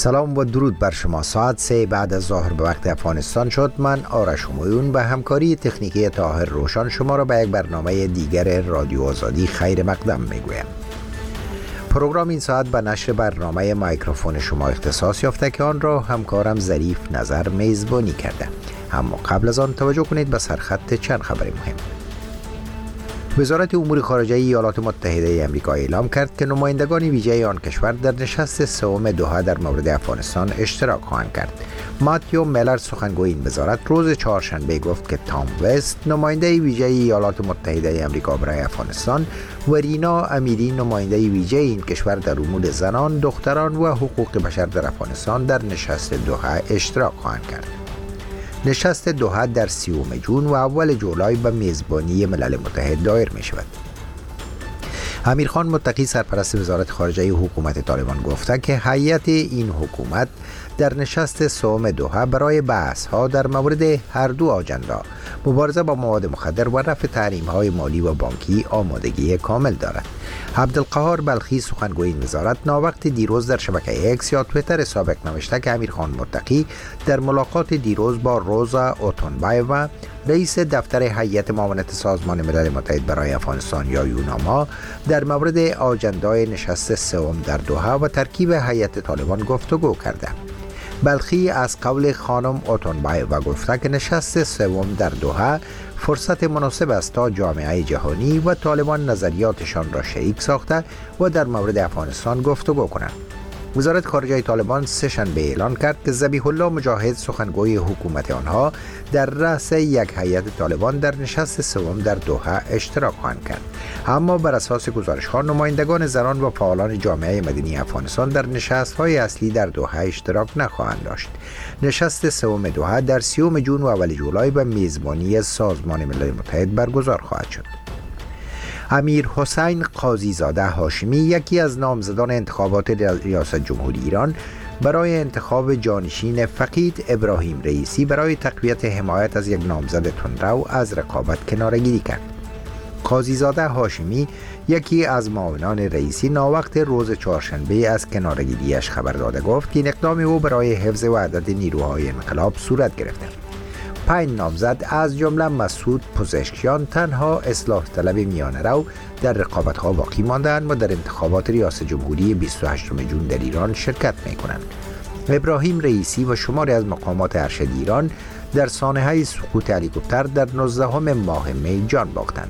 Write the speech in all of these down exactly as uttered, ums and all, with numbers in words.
سلام و درود بر شما. ساعت سه بعد از ظهر به وقت افغانستان شد. من آرش همایون به همکاری تکنیکی طاهر روشن شما را به یک برنامه دیگر رادیو آزادی خیر مقدم میگویم. پروگرام این ساعت به نشر برنامه میکروفون شما اختصاص یافته که آن را همکارم ظریف نظر میزبانی کرده. اما قبل از آن توجه کنید به سرخط چند خبر مهم. وزارت امور خارجه ایالات متحده آمریکا اعلام کرد که نمایندگان ویژه آن کشور در نشست سوم دوحه در مورد افغانستان اشتراک خواهند کرد. ماتیو میلر سخنگوی این وزارت روز چهارشنبه گفت که تام وست نماینده ویژه ایالات متحده آمریکا برای افغانستان و رینا امیری نماینده ویژه این کشور در امور زنان، دختران و حقوق بشر در افغانستان در نشست دوحه اشتراک خواهند کرد. نشست دوحه در سیوم جون و اول جولای به میزبانی ملل متحد دایر می شود. امیرخان متقی سرپرست وزارت خارجه حکومت طالبان گفته که هیئت این حکومت در نشست سوم دوحه برای بحث ها در مورد هر دو آجندا، مبارزه با مواد مخدر و رفع تحریم های مالی و بانکی، آمادگی کامل دارد. عبدالقهار بلخی سخنگوی این وزارت ناوقت دیروز در شبکه اکس یا تویتر سابق نوشته که امیرخان متقی در ملاقات دیروز با روزا اوتونبایوا رئیس دفتر هیئت معاونت سازمان ملل متحد برای افغانستان یا یوناما در مورد آجندای نشست سوم در دوحه و ترکیب هیئت طالبان گفتگو کرده. بلخی از قول خانم اوتونبایوا گفته که نشست سوم در دوحه فرصت مناسب است تا جامعه جهانی و طالبان نظریاتشان را شریک ساخته و در مورد افغانستان گفتگو کنند. وزارت خارجه طالبان سه شنبه اعلان کرد که ذبیح الله مجاهد سخنگوی حکومت آنها در رأس یک هیئت طالبان در نشست سوم در دوحه اشتراک خواهند کرد. اما بر اساس گزارش‌ها نمایندگان زنان و فعالان جامعه مدنی افغانستان در نشست‌های اصلی در دوحه اشتراک نخواهند داشت. نشست سوم دوحه در سیوم جون و اول جولای به میزبانی سازمان ملل متحد برگزار خواهد شد. امیر حسین قاضی زاده هاشمی یکی از نامزدان انتخابات ریاست جمهوری ایران برای انتخاب جانشین فقید ابراهیم رئیسی برای تقویت حمایت از یک نامزد تندرو از رقابت کناره‌گیری کرد. قاضی زاده هاشمی یکی از معاونان رئیسی ناوقت روز چهارشنبه از کناره‌گیری‌اش خبر داده گفت که این اقدام او برای حفظ وحدت نیروهای انقلاب صورت گرفته. پنج نامزد از جمله مسعود پزشکیان تنها اصلاح طلب میانه رو در رقابت‌ها باقی ماندند و در انتخابات ریاست جمهوری بیست و هشتم جون در ایران شرکت می‌کنند. ابراهیم رئیسی و شماری از مقامات ارشد ایران در سانحه سقوط هلیکوپتر در نوزدهم ماه می جان باختند.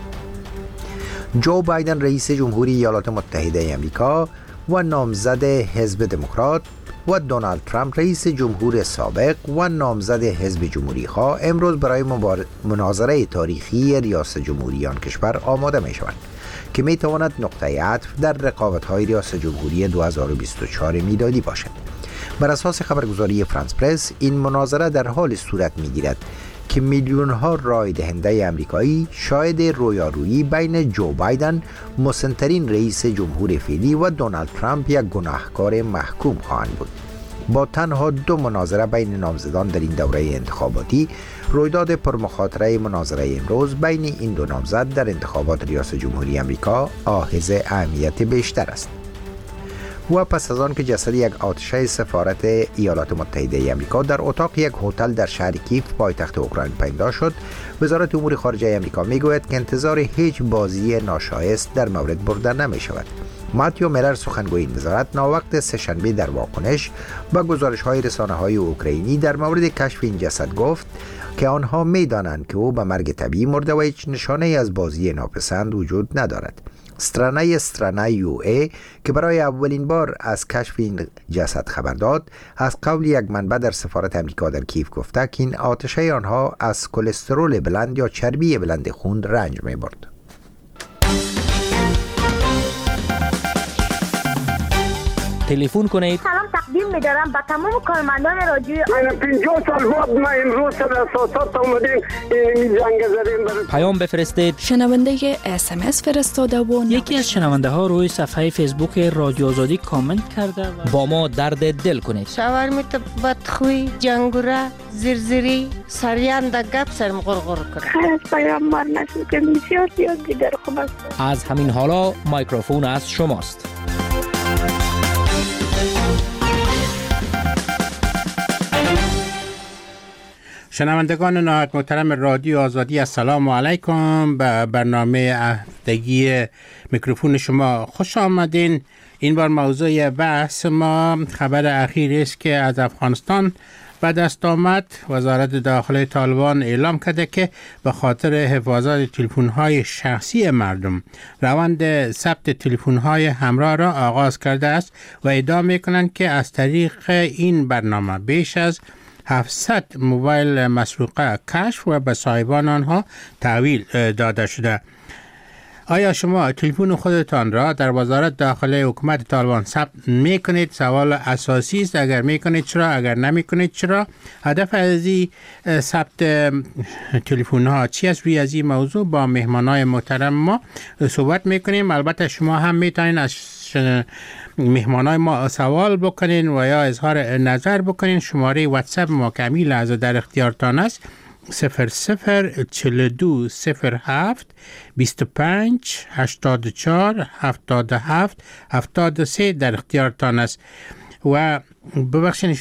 جو بایدن رئیس جمهوری ایالات متحده آمریکا و نامزد حزب دموکرات و دونالد ترامپ رئیس جمهور سابق و نامزد حزب جمهوری خواه امروز برای مناظره تاریخی ریاست جمهوری آن کشور آماده می شوند که می تواند نقطه عطف در رقابت‌های ریاست جمهوری دو هزار و بیست و چهار میلادی باشد. بر اساس خبرگزاری فرانس پرس این مناظره در حال صورت می گیرد که میلیون ها رای دهنده آمریکایی شاهد رویارویی بین جو بایدن مسن‌ترین رئیس جمهور فعلی و دونالد ترامپ یک گناهکار محکوم خواهند بود. با تنها دو مناظره بین نامزدان در این دوره انتخاباتی، رویداد پرمخاطره مناظره امروز بین این دو نامزد در انتخابات ریاست جمهوری آمریکا حائز اهمیت بیشتر است. و پس از آن که جسد یک آتشه سفارت ایالات متحده آمریکا در اتاق یک هتل در شهر کیف پایتخت اوکراین پیدا شد، وزارت امور خارجه آمریکا میگوید که انتظار هیچ بازی ناشایست در مورد برده نمی شود. ماتیو میلر سخنگوی این وزارت ناوقت سه‌شنبه در واکنش به گزارش‌های رسانه‌های اوکراینی در مورد کشف این جسد گفت که آنها می‌دانند که او به مرگ طبیعی مرده و هیچ نشانه از بازی ناپسند وجود ندارد. استرانه استرانه یو ای که برای اولین بار از کشف این جسد خبر داد، از قول یک منبع در سفارت آمریکا در کیف گفته که این آتشه آنها از کلسترول بلند یا چربی بلند خون رنج می‌برد. تلفن کنید. سلام تقدیم می‌دارم به تمام کارمندان رادیو. من پنجاه سال بعد ما امروز در اساسات اومدیم این جنگ زدیم. پیام بفرستید. شنونده اس ام اس فرستاده و یکی از شنونده ها روی صفحه فیسبوک رادیو آزادی کامنت کرده و با ما درد دل کنید. شاورمیت بدخوی، جنگوره، زرزری، سریان در گپ سرم غرغر کنه. خیلی از پیام بار نشد که بسیار زیاد دیگر خوب است. از همین حالا میکروفون از شماست. شنوندگان نهایت محترم رادیو آزادی، السلام علیکم. به برنامه هفتگی میکروفون شما خوش آمدین. این بار موضوع بحث ما خبر اخیری است که از افغانستان به دست آمد. وزارت داخلی طالبان اعلام کرده که به خاطر حفاظت تلفن‌های شخصی مردم روند ثبت تلفن‌های همراه را آغاز کرده است و ادعا می‌کنند که از طریق این برنامه بیش از هفتصد موبایل مسروقه کشف و به صاحبان آنها تحویل داده شده. آیا شما تلفن خودتان را در وزارت داخلی حکومت طالبان ثبت میکنید؟ سوال اساسی است. اگر میکنید چرا؟ اگر نمیکنید چرا؟ هدف از این ثبت تلفن ها چی است؟ روی از این موضوع با مهمانای محترم ما صحبت میکنیم. البته شما هم میتونید از مهمانای ما سوال بکنین و یا اظهار نظر بکنین. شماره واتساپ ما که همین لحظه در اختیارتان است صفر صفر چهل و دو صفر هفت بیست و پنج هشتاد و چهار هفتاد و هفت هفتاد و سه در اختیارتان است. و ببخشید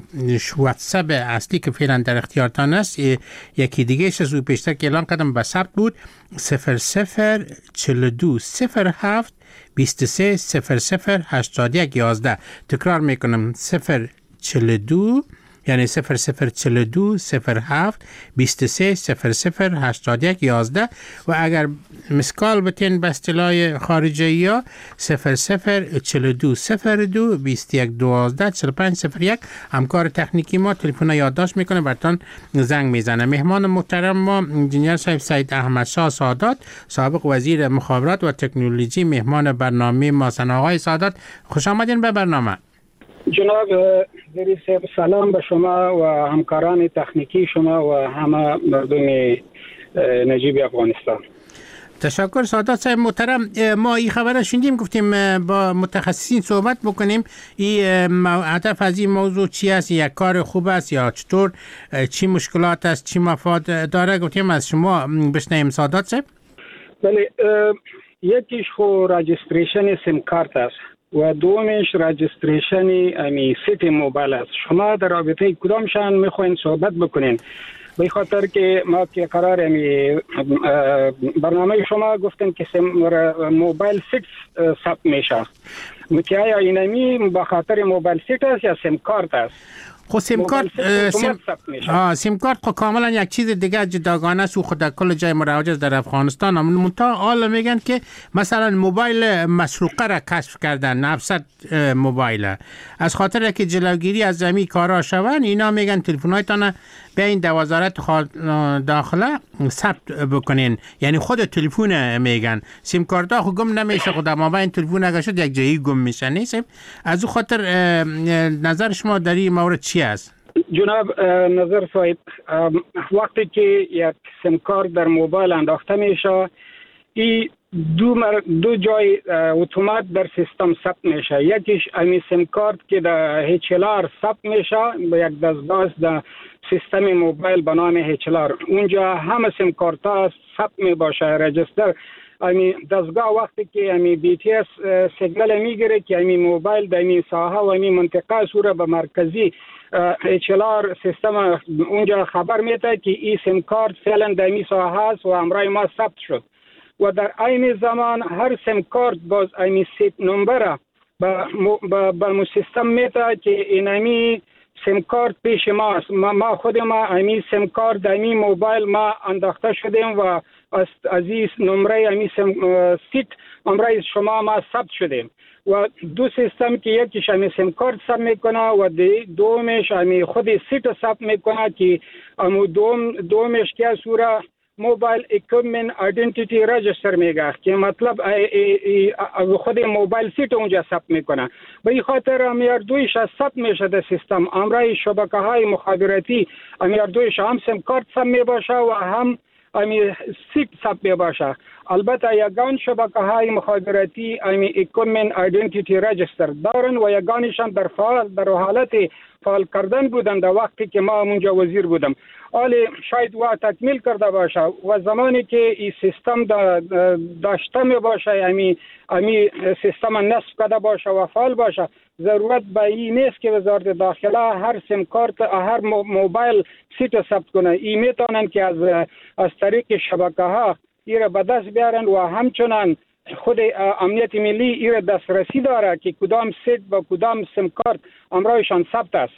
واتساپ اصلی که فعلا در اختیارتان است یکی دیگه اش از او پیشتر که اعلان کردم به ثبت بود، صفر صفر چهل و دو صفر هفت بیست و سه صفر صفر هشتاد و یک یازده. تکرار میکنم، صفر چهل و دو یعنی صفر صفر چهل و دو صفر هفت بیست و سه صفر صفر هشتاد و یک یازده. و اگر مسکال بتین به اصطلاح خارجی ها صفر صفر چهل و دو صفر دو بیست و یک دوازده چهل و پنج صفر یک. همکار تکنیکی ما تلفن یادداشت میکنه براتون زنگ میزنه. مهمان محترم ما انجینیر صاحب سید احمد شاه سادات، سابق وزیر مخابرات و تکنولوژی، مهمان برنامه ما. آقای سادات خوش آمدین به برنامه. جناب دری صاحب سلام به شما و همکاران تکنیکی شما و همه مردم نجیب افغانستان. تشکر سادات صاحب محترم. ما این خبر شنیدیم، گفتیم با متخصصین صحبت بکنیم. این هدف از این موضوع چی است؟ یک کار خوب است یا چطور؟ چی مشکلات است؟ چی مفاد داره؟ گفتیم از شما بشنویم سادات صاحب. بله، یکیش خو راجستریشن سیم کارت است و دومش راجستریشن امی سیت موبایل است. شما در رابطه کدامشان میخواین صحبت بکنین؟ به خاطر که ما که قرار امی برنامه شما گفتن که موبایل سیت ثبت میشه، که آیا اینمی به خاطر موبایل سیت است یا سیم کارت است؟ خب سیم کارت سیم آه سیم کارت خب کاملا یک چیز دیگه جداگانه است و خود در کل جای مروج در افغانستان. منتها حالا میگن که مثلا موبایل مسروقه را کشف کردن، هفتصد موبایل، از خاطر که جلوگیری از زمین کارا شون، اینا میگن تلفن‌هایتان به این در وزارت داخله ثبت بکنین. یعنی خود تلفن میگن سیم کارت ها خود گم نمیشه، خود ما این تلفن اگه شد یک جایی گم میشه. نیست از او خاطر نظر شما در این مورد چی است؟ جناب نظر صاحب، وقتی که یک سیم کارت در موبایل انداخته میشه، این دو مر... دو جای اتومات در سیستم ثبت میشه. یکیش امی سیم کارت که در اچ ال آر ثبت میشه به یک دستگاه در سیستم موبایل به نام اچ ال آر. اونجا همه سیم کارت ها ثبت می باشه، رجستر. امی دستگاه وقتی که امی بی تی اس سیگنال میگیره که امی موبایل در امی ساحه و امی منطقه سوره به مرکزی اچ ال آر سیستم اونجا خبر میده که این سیم کارت فعلا در امی ساحه است و امرای ما ثبت شد. و در این زمان هر سیم کارت باز امی سیت نمبر به به سیستم میده که اینمی سیم کارت پیش ماست. ما, ما خود ما امی سیم کارت در امی موبایل ما انداخته شدیم و از این نمره امی سیم سیت نمره شما ما ثبت شدیم. و دو سیستم که یکیش امی سیم کارت ثبت میکنه و دومش امی خود سیت ثبت میکنه که امو دوم دومش که صورت موبایل اکویپمنت آیدنتیتی رجستر میگه که مطلب خود موبایل سیت اونجا ثبت میکنه. به این خاطر امیر دویش ثبت میشه در سیستم. امرای شبکه های مخابراتی امیر دویش هم سیم کارت ثبت میباشه و هم امی سیت ثبت میباشه. البته یگان شبکه های مخابراتی امی اکویپمنت آیدنتیتی رجستر دارن و یگانشان در فعال در حالت فعال کردن بودن در وقتی که ما اونجا وزیر بودم. حالی شاید و تکمیل کرده باشه و زمانی که این سیستم دا داشته می باشه، امی امی سیستم نصب کرده باشه و فعال باشه، ضرورت به این نیست که وزارت داخله هر سیم کارت هر موبایل سیت ثبت کنه. این میتونن که از از طریق شبکه ها ایره به دست بیارن و همچنان خود امنیت ملی ایره دسترسی داره که کدام سیت و کدام سیم کارت امرایشان ثبت است.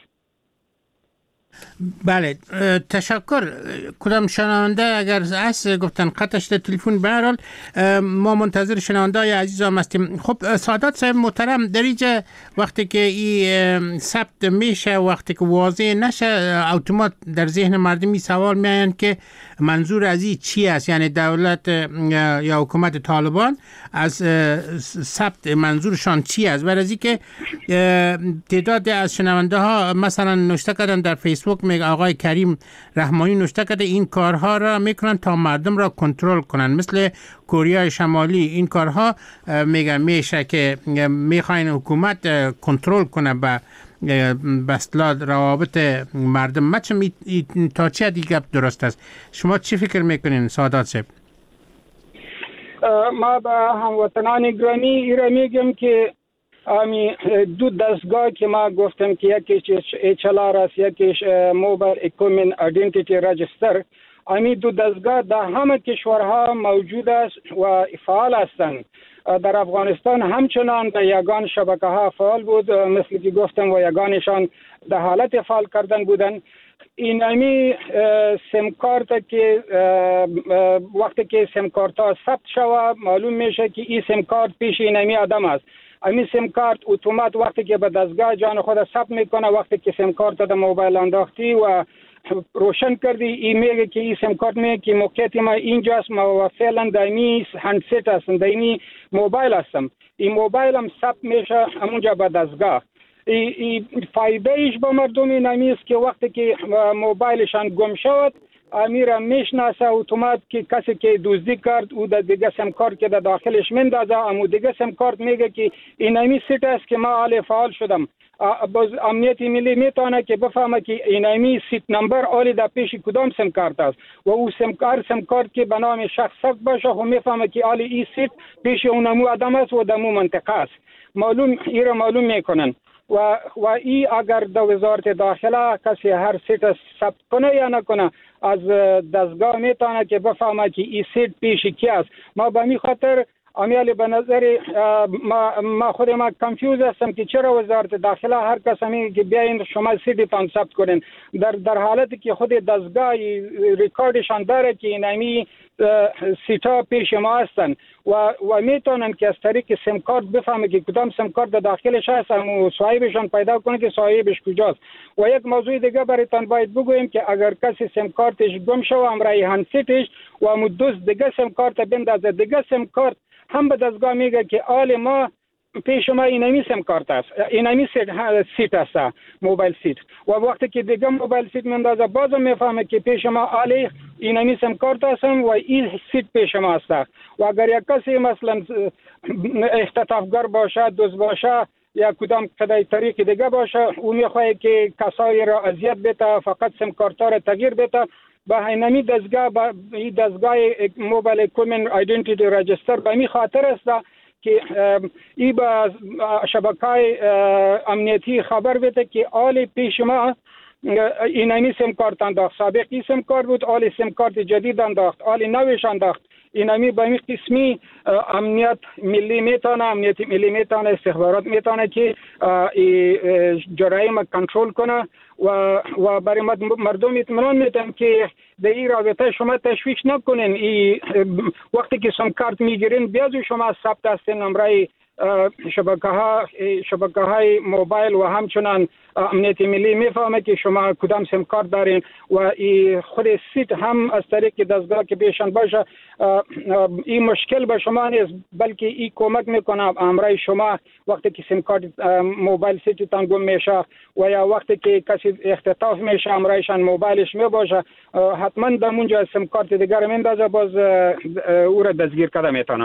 بله، تشکر. کدام شنونده اگر از گفتن قطعش تلفن برال ما منتظر شنونده های عزیز هم هستیم. خب سعادت صاحب محترم، در اینجا وقتی که این ثبت میشه، وقتی که واضح نشه، اتومات در ذهن مردمی سوال میاین که منظور از این چی است؟ یعنی دولت یا حکومت طالبان از ثبت منظورشان چی است؟ برای از که تعداد از شنونده ها مثلا نوشته کردن در فیسبوک، میگه آقای کریم رحمانی نوشته کرده این کارها را میکنن تا مردم را کنترل کنن، مثل کره شمالی. این کارها میگه میشه که میخواین حکومت کنترل کنه به بسلا روابط مردم. ما چه می... تا چه دیگه درست است؟ شما چی فکر میکنین سعادت صاحب؟ ما به هموطنان گرامی ایره میگم که امی دو دستگاه که ما گفتم که یکیش ایچ ال آر است، یکیش موبایل اکویپمنت آیدنتیتی رجستر، امی دو دستگاه در همه کشورها موجود است و فعال هستند. در افغانستان همچنان در یگان شبکه ها فعال بود، مثل که گفتم و یگانشان در حالت فعال کردن بودن. این امی سیم کارت که وقتی که سیم کارت ها ثبت شود معلوم میشه که این سیم کارت پیش این امی آدم است. امی سیم کارت اتومات وقتی که به دستگاه جان خود ثبت میکنه، وقتی که سیم کارت در موبایل انداختی و روشن کردی، این میگه که این سیم کارت میگه که موقعیت ما اینجاست، ما فعلا در این هندست هستم، در این موبایل هستم. این موبایل هم ثبت میشه همونجا به دستگاه. این فایده ایش با مردم این است که وقتی که موبایلشان گم شود، امیر میشناسه اتومات که کسی که دزدی کرد او در دیگه سیم کارت که در داخلش مندازه، امو دیگه سیم کارت میگه که این امی سیت است که ما حال فعال شدم. باز امنیت ملی میتونه که بفهمه که این امی سیت نمبر آلی در پیش کدام سیم کارت است و او سیم کارت سیم کارت که به نام شخص ثبت باشه خب میفهمه که آلی این سیت پیش اونمو آدم است و دمو منطقه است. معلوم ایره معلوم میکنن و و ای اگر در وزارت داخله کسی هر سیت ثبت کنه یا نکنه، از دستگاه میتونه که بفهمه که این سیت پیش کی است. ما به می خاطر امیال به نظر ما, ما خود ما کنفیوز هستم که چرا وزارت داخله هر کس میگه که بیاین شما سیتتان ثبت کنین، در در حالتی که خود دستگاه ریکاردشان داره که اینمی سیتا پیش ما هستن و و میتونن که از طریق سیم کارت بفهمه که کدام سیم کارت داخلش هست و صاحبشان پیدا کنه که صاحبش کجاست. و یک موضوع دیگه برایتان باید بگویم که اگر کسی سیم کارتش گم شو امرای هندسیتش و مو دوست دیگه سیم کارت بندازه، دیگه سیم کارت هم به دستگاه میگه که آل ما پیش ما اینمی سیم کارت است، اینمی سیت است، موبایل سیت. و وقتی که دیگه موبایل سیت مندازه بازم میفهمه که پیش ما آلی اینمی سیم کارت است و این سیت پیش ما است. و اگر یک کسی مثلا اختطافگر باشه، دزد باشه یا کدام کدای طریق دیگه باشه، او میخواد که کسایی را اذیت بده، فقط سیم کارت را تغییر بده، با اینمی دستگاه با این دستگاه موبایل اکویپمنت آیدنتیتی رجستر به می خاطر است که ای با شبکه‌های امنیتی خبر بده که آل پیش ما اینمی سیم کارت انداخت، سابقی سیم کارت بود، آل سیم کارت جدید انداخت، آل نوش انداخت. اینمی با این قسمی امنیت ملی میتونه، امنیت ملی میتونه، استخبارات میتونه که جرایم کنترل کنه و و برای مردم اطمینان میدم که در این رابطه شما تشویش نکنین. ای وقتی که سیم کارت میگیرین بیازو شما ثبت هستین امرای شبکه ها شبکه های موبایل و همچنان امنیت ملی میفهمه که شما کدام سیم کارت دارین و ای خود سیت هم از طریق دستگاه که پیشان باشه این مشکل به شما نیست، بلکه این کمک میکنه امرای شما وقتی که سیم کارت موبایل سیتتان گم میشه و یا وقتی که کسی اختطاف میشه امرایشان موبایلش میباشه حتما در اونجا سیم کارت دیگر میندازه، باز او را دستگیر کرده میتونه.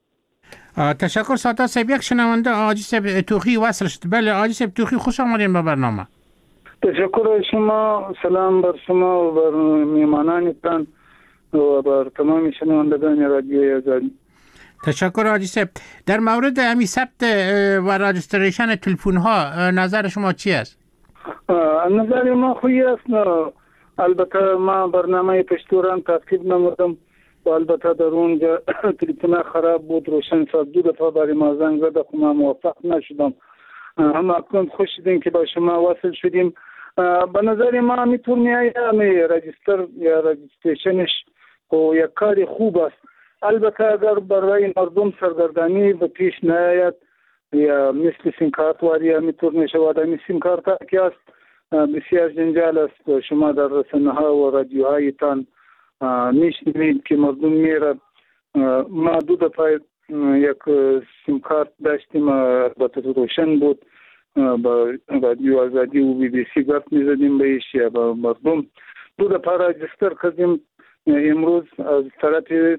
تشکر سعادت صاحب. یک شنونده آجی صاحب توخی وصل شد. بله آجی صاحب توخی خوش آمدین به برنامه. تشکر شما، سلام بر شما و بر میهمانانتان و بر تمام شنوندگان رادیو آزادی. تشکر حاجی صاحب. در مورد امی ثبت و راجستریشن تلفن ها نظر شما چی است؟ نظر ما خویی است. البته ما برنامه پشتوران تعقیب نمودم و البته در اونجا تلفن خراب بود، روشن ساز دو دفعه برای ما زنگ زد خو ما موفق نشدم. هم اکنون خوش شدیم که با شما وصل شدیم. به نظر ما میتون میآید می رجیستر یا رجیستریشنش و یک کار خوب است. البته اگر برای مردم سرگردانی به پیش نیاید یا مثل سیم کارت واری میتون میشود. امی سیم کارت که است بسیار جنجال است. شما در رسانه ها و رادیوهای تان میشنوید که مردم میره. ما دو دفعه یک سیم کارت داشتیم، البته روشن بود، با رادیو آزادی و بی بی سی گفت میزدیم بهش یا با مردم. دو دفعه راجستر کردیم. امروز از طرف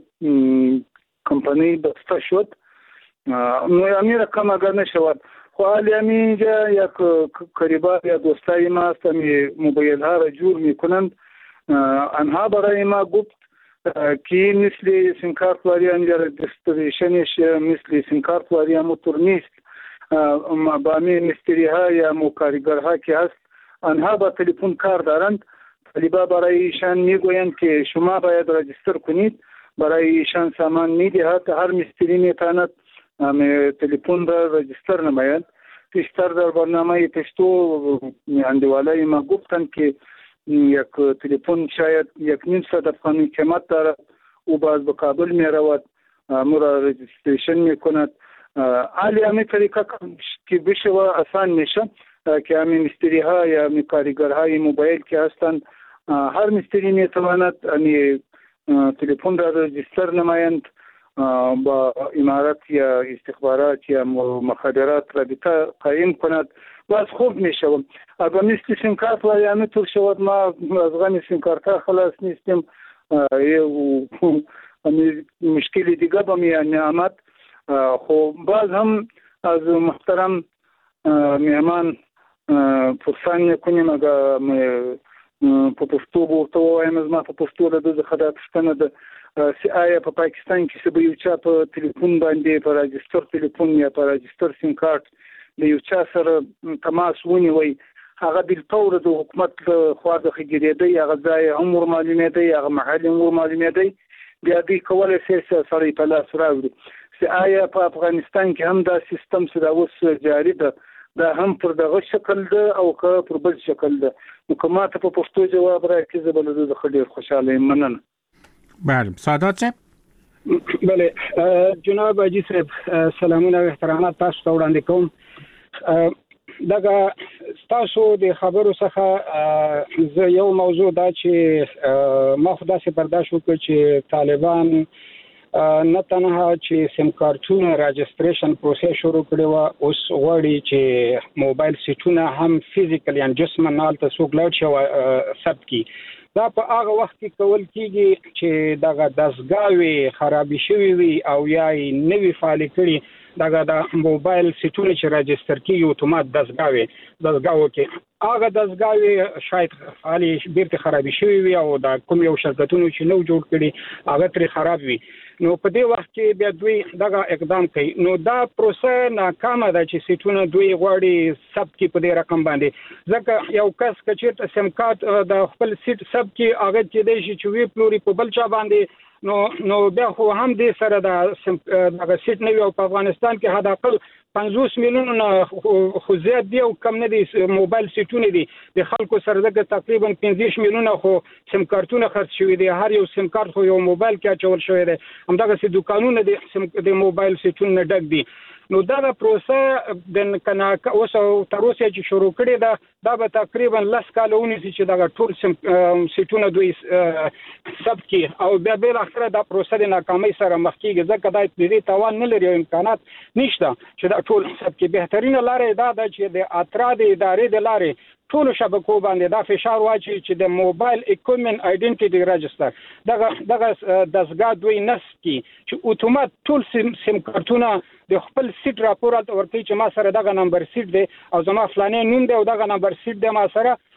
کمپانی بسته شد. امی رقم اگر نشود خو حالی اینجا یک قریبا یا دوستای ما است امی موبایل ها را جور میکنند. آنها برای ما گفت که مثل سیم کارت واری انجا رجستریشنش مثل سیم کارت واری موتور نیست. با امی مستری ها یا مکارگر ها که هست آنها با تلفن کار دارند. طالبا برای ایشان میگویند که شما باید رجستر کنید. برای ایشان سامان میدهد. هر مستری میتواند تلفن را رجستر نماید. پیشتر در برنامه پشتو اندوالای ما گفتند که یک تلفن شاید یک نیم صد افغانی قیمت دارد او باز به کابل می رود مرا رجستریشن می کند. حالی همین طریقه که بشه و آسان میشه که همین مستری ها یا همین کارگر های موبایل که هستند هر مستری می تواند همین تلفن را رجستر نمایند با امارات یا استخبارات یا مخابرات رابطه قایم کند. باز خوب می شود. اگر مثل سیم کارت و یا میتور شود ما از غم سیم کارت خلاص نیستیم. مشکل دیگه با می آمد. خب باز هم از محترم میهمان پرسان میکنیم اگر په پښتو ورته وایم زما په پښتو له دغه خدا پښتنه ده چې آیا په پاکستان کې څه به یو چا په تلیفون باندې په راجستر تلیفون یا په راجستر سیم کارت د یو چا سره تماس ونیوي هغه بالفور د حکومت خوا د خګریدي هغه ځای هم ور معلومېدي هغه محل هم ور معلومېدي بیا دوی کولای شي سره په لاس راوړي. چې آیا په افغانستان کې هم دا سیستم چې دا اوس جاری ده دا هم پر دغه شکل ده او که پر بل شکل ده؟ نو که ما ته په پښتو جواب راکړي زه به له ده څخه ډېر خوشحاله یم. مننه. بله سعادت صاحب. بله جناب حاجي صاحب سلامونه او احترامات تاسو ته وړاندې کوم. دغه تاسو د خبرو څخه زه یو موضوع دا چې ما خو داسې برداشت وکړ چې طالبان نه تنها چې سیم کارتونه راجستریشن پروسس شروع کړي و اوس غواړي چې موبایل سیټونه هم فزیکل یا جسمن حالت څوک لاړ شي ثبت کی. دا په هغه وخت کې کول کیږي چې دغه دستګاوي خرابې شوي وي او یا نوی فعال کړي دغه د موبایل سیټونه چې راجستر کیږي اتومات دستګاوي دستګاو کې هغه دستګاوي شاید فعال بیرته خرابې شوي وي او د کوم یو شرکتونو چې نو جوړ کړي هغه تر خراب وي. نو په دې وخت کې بیا دوی دغه اقدام کوي. نو دا پروسه ناکامه ده چې سیټونه دوی غواړي ثبت کی په دې رقم باندې. ځکه یو کس چې سیم کارت د خپل سیټ ثبت کی هغه چې دی چې وی پلوري په بل چا باندې نو نو بیا خو هم دې سره د دغه سیټ نه وي او په افغانستان کې حد اقل پنځوس میلیونه خو زیات دی او کم نه دي موبایل سیټونه دي د خلکو سره دغه تقریبا پنځه میلیونه خو سیم کارتونه خرڅ شوي دي. هر یو سیم کارت خو یو موبایل کې اچول شوی دی. همدغه سي دکانونه د موبایل سیټونه ډک دي. نو دا پروسه د کنا اوس تر اوسه چې شروع کړي دا دا به تقریبا لس کاله ونیسي چې دا ټول سیټونه دوی ثبت کی او بیا بل اخره دا پروسه د ناکامۍ سره مخ کیږي. ځکه دا د دې توان نه لري او امکانات نشته چې دا ټول ثبت کی. بهترینه لاره دا ده چې د اترا د ادارې د لارې ټول شبکو باندې دا فشار واچي چې د موبایل اکوپمنت آیډنټیټي رجستر دغه دغه دستګاه دوی نصب کی چې اتومات ټول سیم سیم کارتونه د خپل سیټ راپور ورکړي چې ما سره دغه نمبر سیټ دی او زما فلانه نوم دی او دغه نمبر سیټ دی ما سره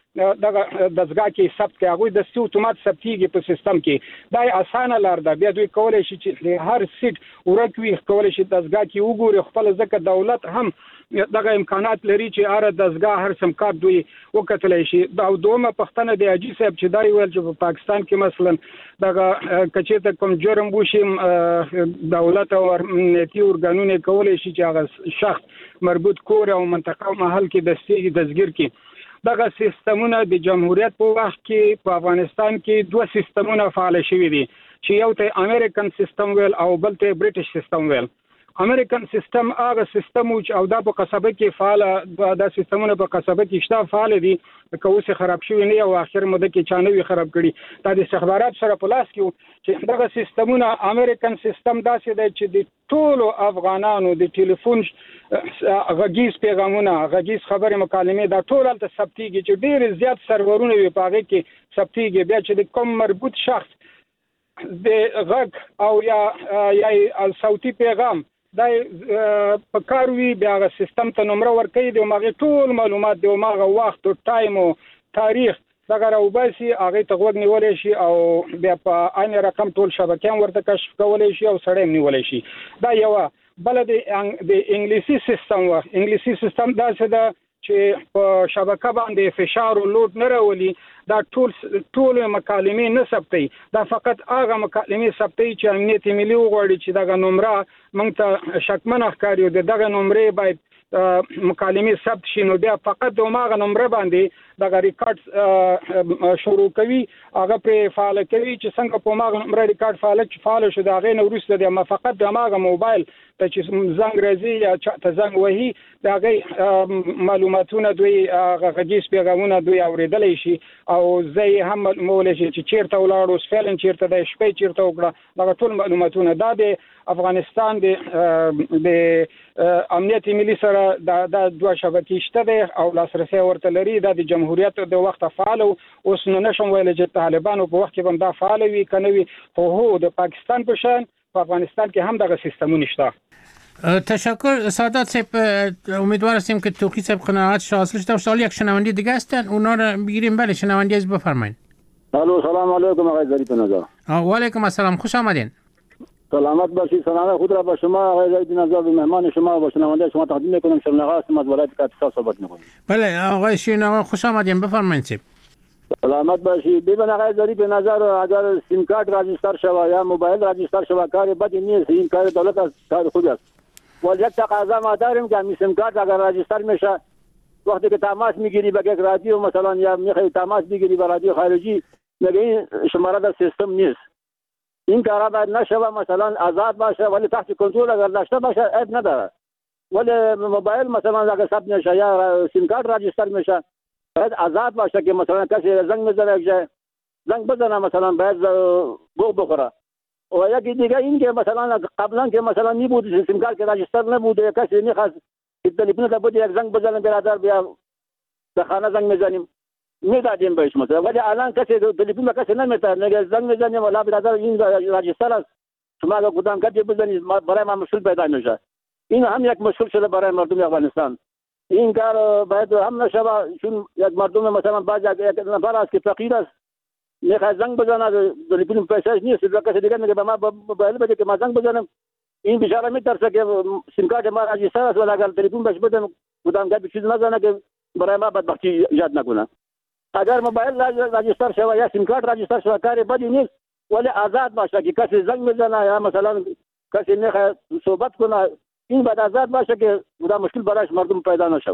دغه دزګه کې ثبت کې هغه د سی اتومات ثبتيږي په سیستم کې دا اسانه لار ده. بیا دوی کولای شي چې هر سیټ ورکوي کولای شي دزګه کې وګوري خپل ځکه دولت هم دغه امکانات لري چې اره دزګه هر سم کار دوی وکټلای شي. دا دومره پښتنه دی اجي صاحب چې دا ویل چې په پاکستان کې مثلا دغه کچته کوم جرم وشي دولت او امنیتي ارګانونه کولای شي چې هغه شخص مربوط کور او منطقه او محل کې دستي دزګر کې دغه سیستمونه د جمهوریت په وخت کې په افغانستان کې دوه سیستمونه فعال شوي دي چې یو ته امریکن سیستم ویل او بل ته برټش سیستم ویل. امریکن سیستم هغه سیستم او دا په قصبه کې فعال دا سیستمونه په قصبه کې شته فعال دي که اوس خراب شوی نه او اخر مده کې چانوي خراب کړي. دا د استخبارات سره په لاس کې چې دغه سیستمونه امریکن سیستم داسې دی چې د ټولو افغانانو د ټلیفون غږیز پیغامونه غږیز خبرې مکالمې دا ټول ته ثبتيږي چې ډېر زیات سرورونه وي په هغه کې ثبتيږي. بیا چې د کوم مربوط شخص د غږ او یا یا صوتي پیغام دا په کار وی بیا غو سیستم ته نمبر ورکړي دی ماغه ټول معلومات دی ماغه وخت او ټایم او تاریخ دا راو باسي هغه ته وګ نیولې شي او بیا په عین رقم ټول شبکې ورته کشف کولای شي او سړی نیولای شي. دا یو بل د انګلیسي سیستم و انګلیسي سیستم دا څه ده چې په شبکه باندې فشار او لوډ نه راولي. دا ټول ټول مکالمې نه ثبتي دا فقط هغه مکالمې ثبتي چې امنیت ملي وغواړي چې دغه نمبر موږ ته شکمن ښکاري او دغه نمبر باید مکالمې ثبت شي نو بیا فقط د ماغه نمبر باندې دغه ریکارډ شروع کوي هغه په فعال کوي چې څنګه په ماغه نمبر ریکارډ فعال فعال شو دا غي نو وروسته د ما فقط د ماغه موبایل ته چې زنګ راځي یا ته زنګ وهي دا غي معلوماتونه دوی غږیز پیغامونه دوی اوریدلای شي او زه هم مولای شي چې چیرته ولاړو فعلا چیرته د شپې چیرته وکړه دا ټول معلوماتونه دا د افغانستان د د امنیت ملي سره دا د دوه شبکې شته دي او لاسرسي ورته لري دا د جمهوریت د وخت فعال اوس نو نشم ویل چې طالبانو په وخت کې هم دا فعال وي کنه وي خو هو د پاکستان په شان په افغانستان کې هم دغه سیستمونه شته. تشکر سعادت صاحب امیدوار هستیم که توقی صاحب قناعت حاصل شده. سوال یک شنونده دیگه هستن اونا رو بگیریم. بله شنونده از بفرمایید. الو سلام علیکم آقای ظریف نژاد. و علیکم السلام خوش آمدین. سلامت باشید. سلام خود را با شما آقای ظریف نژاد و مهمان شما و شنونده شما تقدیم میکنم. شمناغا هستم از ولایت کاپیتان صحبت میکنم. بله آقای شیناغا خوش آمدین بفرمایید. سلامت باشید. ببین آقای ظریف نژاد اگر سیم کارت راجستر شود یا موبایل راجستر شود کار بدی نیست. این کار دولت است کار خود است. ولی یک تقاضا ما داریم که همین سیم کارت اگر راجستر میشه وقتی که تماس میگیری به یک رادیو مثلا یا میخوای تماس بگیری به رادیو خارجی میگه این شماره در سیستم نیست. این کارا باید نشه مثلا آزاد باشه ولی تحت کنترل اگر داشته باشه عیب نداره. ولی موبایل مثلا اگر ثبت نشه یا سیم کارت راجستر میشه باید آزاد باشه که مثلا کسی زنگ میزنه که زنگ بزنه مثلا باید گوه بخوره. و یکی دیگه این که مثلا قبلا که مثلا نبود سیم کارت که راجستر نبوده کسی میخواست تلفن تا بود یک زنگ بزنیم برادر بیا به خانه زنگ میزنیم میدادیم بهش مثلا ولی الان کسی تلفن به کسی نمیتونه میگه زنگ میزنیم ولی برادر این راجستر است شما اگه کدام کاری بزنید برای ما مشکل پیدا میشه. این هم یک مشکل شده برای مردم افغانستان. این کار باید هم نشه چون یک مردم مثلا بعضی یک نفر است که فقیر است میخواد زنگ بزنه تلفن پیسه‌اش نیست و کسی دیگه میگه به ما موبایل بده که ما زنگ بزنم این بیچاره میترسه که سیم کارت ما راجستر است ولی اگر تلفن بهش بدم کدام کاری چیز نزنه که برای ما بدبختی ایجاد نکنه. اگر موبایل راجستر شود یا سیم کارت راجستر شود کاری بدی نیست ولی آزاد باشه که کسی زنگ بزنه یا مثلا کسی میخواد صحبت کنه این باید آزاد باشه که کدام مشکل برایش مردم پیدا نشه.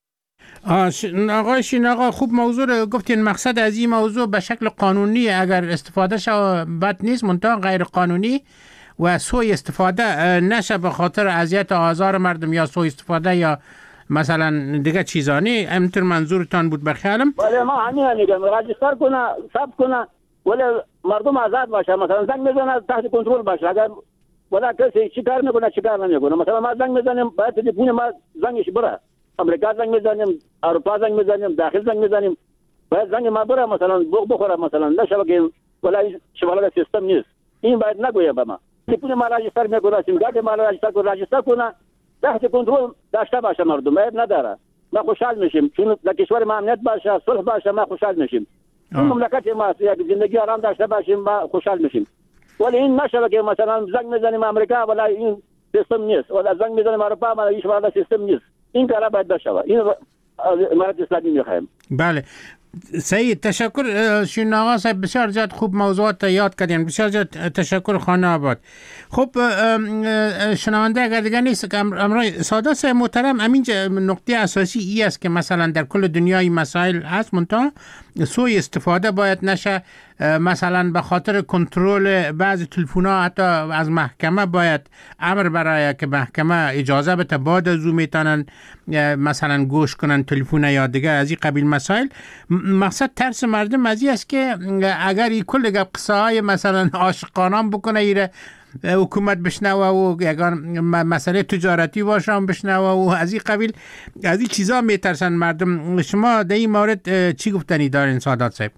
آقای شیناغا خوب موضوع رو گفتین. مقصد از این موضوع به شکل قانونی اگر استفاده شود بد نیست منتها غیر قانونی و سوء استفاده نشه به خاطر اذیت آزار مردم یا سوء استفاده یا مثلا دیگه چیزانی. همینطور منظورتان بود بخیالم. ولی ما همین میگم راجستر کنه ثبت کنه ولی مردم آزاد باشه مثلا زنگ میزنه تحت کنترل باشه. اگر ولی کسی چی کار میکنه چی کار نمیکنه مثلا ما زنگ میزنیم باید تلفن ما زنگش بره امریکا زنگ میزنیم اروپا زنگ میزنیم داخل زنگ میزنیم باید زنگ ما بره مثلا بخوره مثلا نشه که ولی شماره سیستم نیست. این باید نگویه به ما تلفن ما راجستر میکنه سیم کارت ما راجستر کنه راجستر کنه تحت کنترل داشته باشه مردم عیب نداره. ما خوشحال میشیم، چون در کشور ما امنیت باشه، صلح باشه، ما خوشحال میشیم. این مملکت ما یک زندگی آرام داشته باشیم، ما خوشحال میشیم. ولی این نشه که مثلا زنگ میزنیم امریکا ولی این سیستم نیست، ولی زنگ میزنیم اروپا ولی این شما سیستم نیست. این کارا باید بشه. این امارات اسلامی میخوایم. بله سعید، تشکر شیرین آقا صاحب، بسیار زیاد خوب موضوعات یاد کردین. بسیار زیاد تشکر خانه آباد. خب شنونده اگر دیگر نیست که امرای سادات صاحب محترم، همین نقطه اساسی ای است که مثلا در کل دنیای مسائل هست، منتها سوء استفاده باید نشه. مثلا به خاطر کنترل بعضی تلفن‌ها حتی از محکمه باید امر برای که محکمه اجازه بده بعد از او میتونن مثلا گوش کنن تلفن یا دیگه از این قبیل مسائل. مقصد ترس مردم از این است که اگر این کل گپ قصه های مثلا عاشقانه بکنه ایره حکومت بشنوه و یگان مسئله تجارتی باشه هم بشنوه و از این قبیل از این چیزا میترسن مردم. شما در این مورد چی گفتنی دارین سادات صاحب؟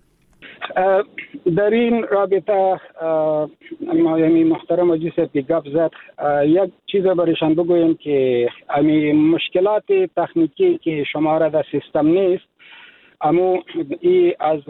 در این رابطه یعنی محترم آجی صاحب که گپ زد، یک چیز برایشان بگویم که امی مشکلات تکنیکی که شما را در سیستم نیست، اما ای از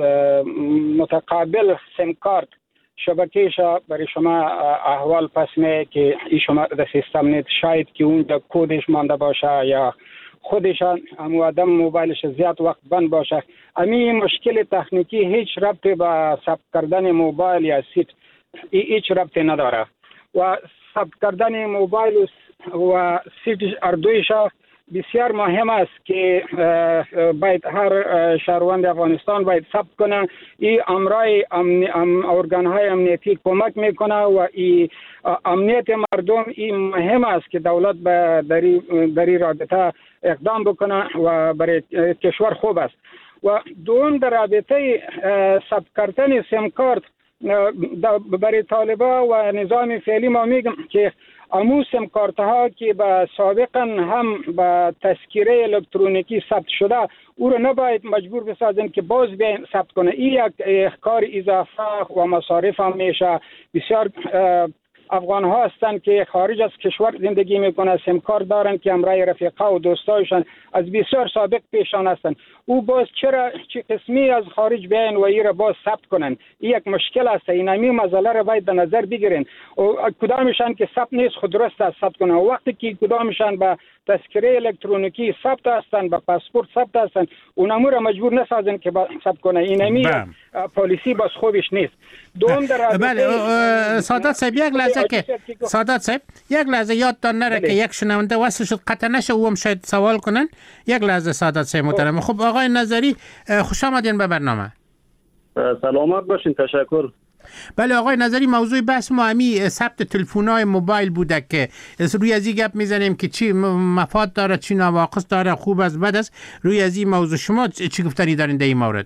متقابل سیم کارت شبکهش برای شما احوال پس می که ای شما در سیستم نیست، شاید که اونجا کودش مانده باشه یا خودش امو آدم موبایلش زیاد وقت بند باشه. امی مشکل تکنیکی هیچ ربطی با ثبت کردن موبایل یا سیت هیچ ربطی نداره و ثبت کردن موبایل و سیت اردویش بسیار مهم است که باید هر شهروند افغانستان باید ثبت کنه. این امرای ام ارگانهای امنیتی کمک میکنه و این امنیت مردم این مهم است که دولت به دری رابطه اقدام بکنه و برای کشور خوب است. و دوم در رابطه ثبت کردن سیم کارت برای طالبا و نظام فعلی ما میگم که امو سیم کارت ها که به سابقا هم به تذکره الکترونیکی ثبت شده او رو نباید مجبور بسازن که باز بیاین ثبت کنه. این یک کار اضافه و مصارف هم میشه. بسیار افغان ها هستند که خارج از کشور زندگی میکنه، سیم کارت دارن که امرای رفیقه و دوستایشان از بسیار سابق پیشان هستند. او باز چرا چه قسمی از خارج بیاین و ای را باز ثبت کنن؟ این یک مشکل است. این امی مسئله را باید در نظر بگیرین. و کدامشان که ثبت نیست خود درست است ثبت کنن. وقتی که کدامشان به تذکره الکترونیکی ثبت هستند، به پاسپورت ثبت هستند، اونمو را مجبور نسازن که ثبت کنه. این امی پالیسی باز خوبش نیست. دوم در بله سادات صاحب یک لحظه که سادات صاحب یک لحظه یادتان نره که یک شنونده واسه شد قطع نشه و هم شاید سوال کنن. یک لحظه سادات صاحب محترم. خب آقای نظری خوش آمدین به برنامه. سلامت باشین. تشکر. بله آقای نظری، موضوع بحث ما همی ثبت تلفن‌های موبایل بوده که روی از این گپ میزنیم که چی مفاد داره، چی نواقص داره، خوب است، بد است. روی از این موضوع شما چی گفتنی دارین در این مورد؟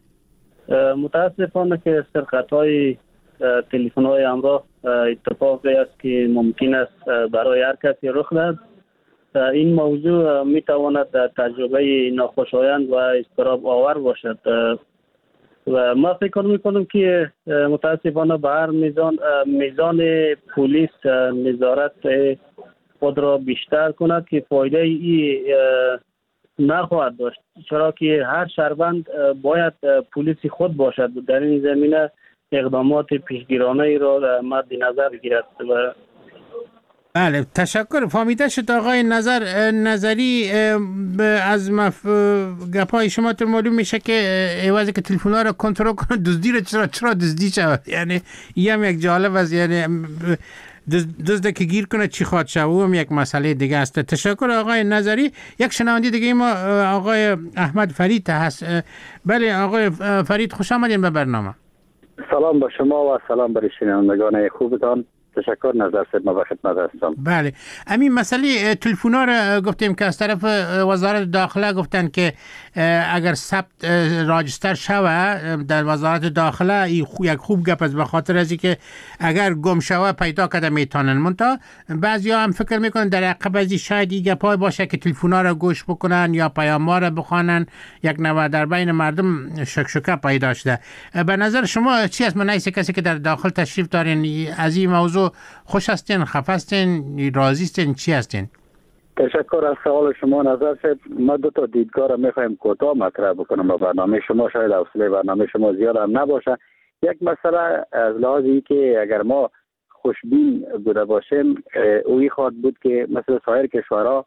متاسفانه که سرقت‌های تلفن‌های همراه اتفاقی است که ممکن است برای هر کسی رخ دهد. این موضوع میتواند تجربه ناخوشایند و اضطراب آور باشد و ما فکر میکنم که متاسفانه به هر میزان میزان پلیس نظارت خود را بیشتر کند که فایده ای نخواهد داشت، چرا که هر شهروند باید پلیس خود باشد در این زمینه اقدامات پیشگیرانه را مد نظر گیرد. و بله تشکر. فهمیده شد آقای نظر نظری. از مف... گپای شما تو معلوم میشه که عوضی که تلفن‌ها رو کنترل کنه دزدی رو چرا چرا دزدی شود. یعنی این هم یک جالب است، یعنی دزد که گیر کنه چی خواد شود، او هم یک مسئله دیگه است. تشکر آقای نظری. یک شنونده دیگه ما آقای احمد فرید هست. بله آقای فرید خوش آمدین به برنامه. سلام به شما و سلام برای شنوندگان خوبتان. تشکر. نظر صاحب ما به خدمت هستم. بله همین مسئله تلفن‌ها رو گفتیم که از طرف وزارت داخله گفتن که اگر ثبت راجستر شوه در وزارت داخله یک خوب گپ است، به خاطر از اینکه اگر گم شوه پیدا کرده میتونن. منتها بعضیا هم فکر میکنن در عقب از شاید این گپای باشه که تلفن‌ها رو گوش بکنن یا پیام‌ها رو بخوانن، یک نوع در بین مردم شکشکه پیدا شده. به نظر شما چی است؟ من نیست کسی که در داخل تشریف دارین از این موضوع خوش هستین، خفه هستین، راضی هستین، چی هستین؟ تشکر از سوال شما نظر صاحب. ما دو تا دیدگاه را میخوایم کوتاه مطرح بکنم با برنامه شما. شاید حوصله برنامه شما زیاد هم نباشه. یک مسئله از لحاظی که اگر ما خوشبین بوده باشیم اوی خواد بود که مثل سایر کشورها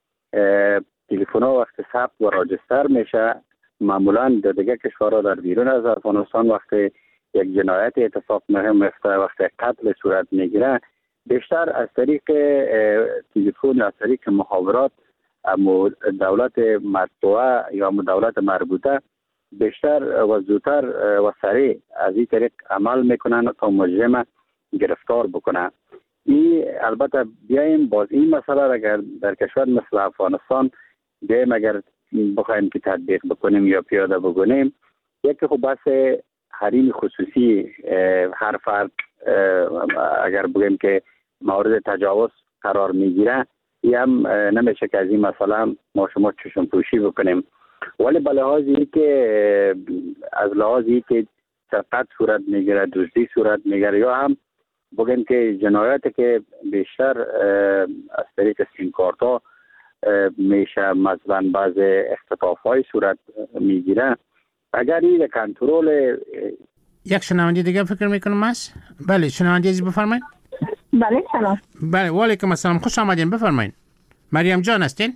تلفن ها وقت ثبت و راجستر میشه، معمولا در دیگه کشورها در بیرون از افغانستان وقتی یک جنایت اتفاق میفته، وقتی قتل صورت میگیره، بیشتر از طریق تلفن، از طریق محاورات اما دولت مطبوعه یا دولت مربوطه بیشتر و زودتر و سریع از این طریق عمل میکنن تا مجرم گرفتار بکنن. این البته بیایم باز این مسئله را اگر در کشور مثل افغانستان بیایم اگر بخوایم که تطبیق بکنیم یا پیاده بکنیم، یکی خب بحث حریم خصوصی هر فرد اگر بگیم که مورد تجاوز قرار میگیره، این هم نمیشه که از این مسئله ما شما چشم پوشی بکنیم. ولی به لحاظی که از لحاظی که سرقت صورت میگیره، دزدی صورت میگیره، یا هم بگیم که جنایاتی که بیشتر از طریق سیم کارت ها میشه، مثلا بعض اختطاف های صورت میگیره، اگر این کنترل یک شنونده دیگه فکر میکنم است. بله شنونده عزیز بفرمایید. بله سلام. بله و علیکم السلام، خوش آمدین، بفرمایید. مریم جان هستین؟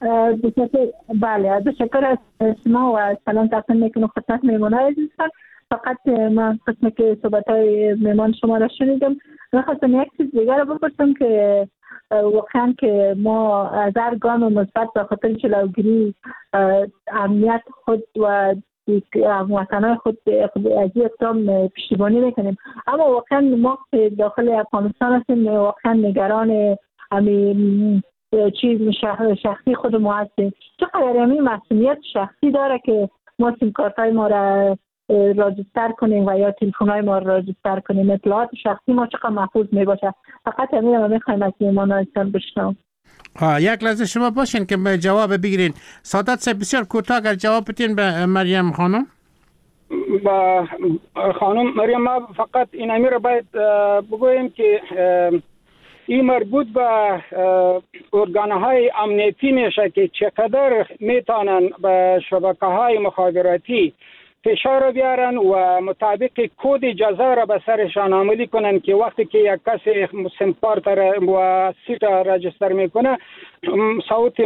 بله تشکر از شما و سلام تقدیم میکنم خدمت مهمانان عزیزتان. فقط من قسمی که صحبت های مهمان شما را شنیدم، میخواستم یک چیز دیگر رو بپرسم که واقعا که ما از هر گام مثبت به خاطر جلوگیری امنیت خود و وطنهای خود از این اقدام پشتیبانی میکنیم، اما واقعا ما که داخل افغانستان هستیم واقعا نگران همین چیز شخصی خود ما هستیم. چقدر همین مسئولیت شخصی داره که ما سیم کارت های ما را راجستر کنیم و یا تلفن های ما را راجستر کنیم، اطلاعات شخصی ما چقدر محفوظ می باشه. فقط همین رو میخوایم از مهمانان بشنوم. یک لحظه شما باشین که جواب بگیرین. سعادت صاحب بسیار کوتاه اگر جواب بدین به مریم خانم. با خانم مریم ما فقط این امیر باید بگویم که این مربوط به ارگانهای امنیتی میشه که چقدر میتونن به شبکه های مخابراتی فشار بیارن و مطابق کد جزا را به سرشان عملی کنن که وقتی که یک کسی سیم کارت و سیت راجستر میکنه صوت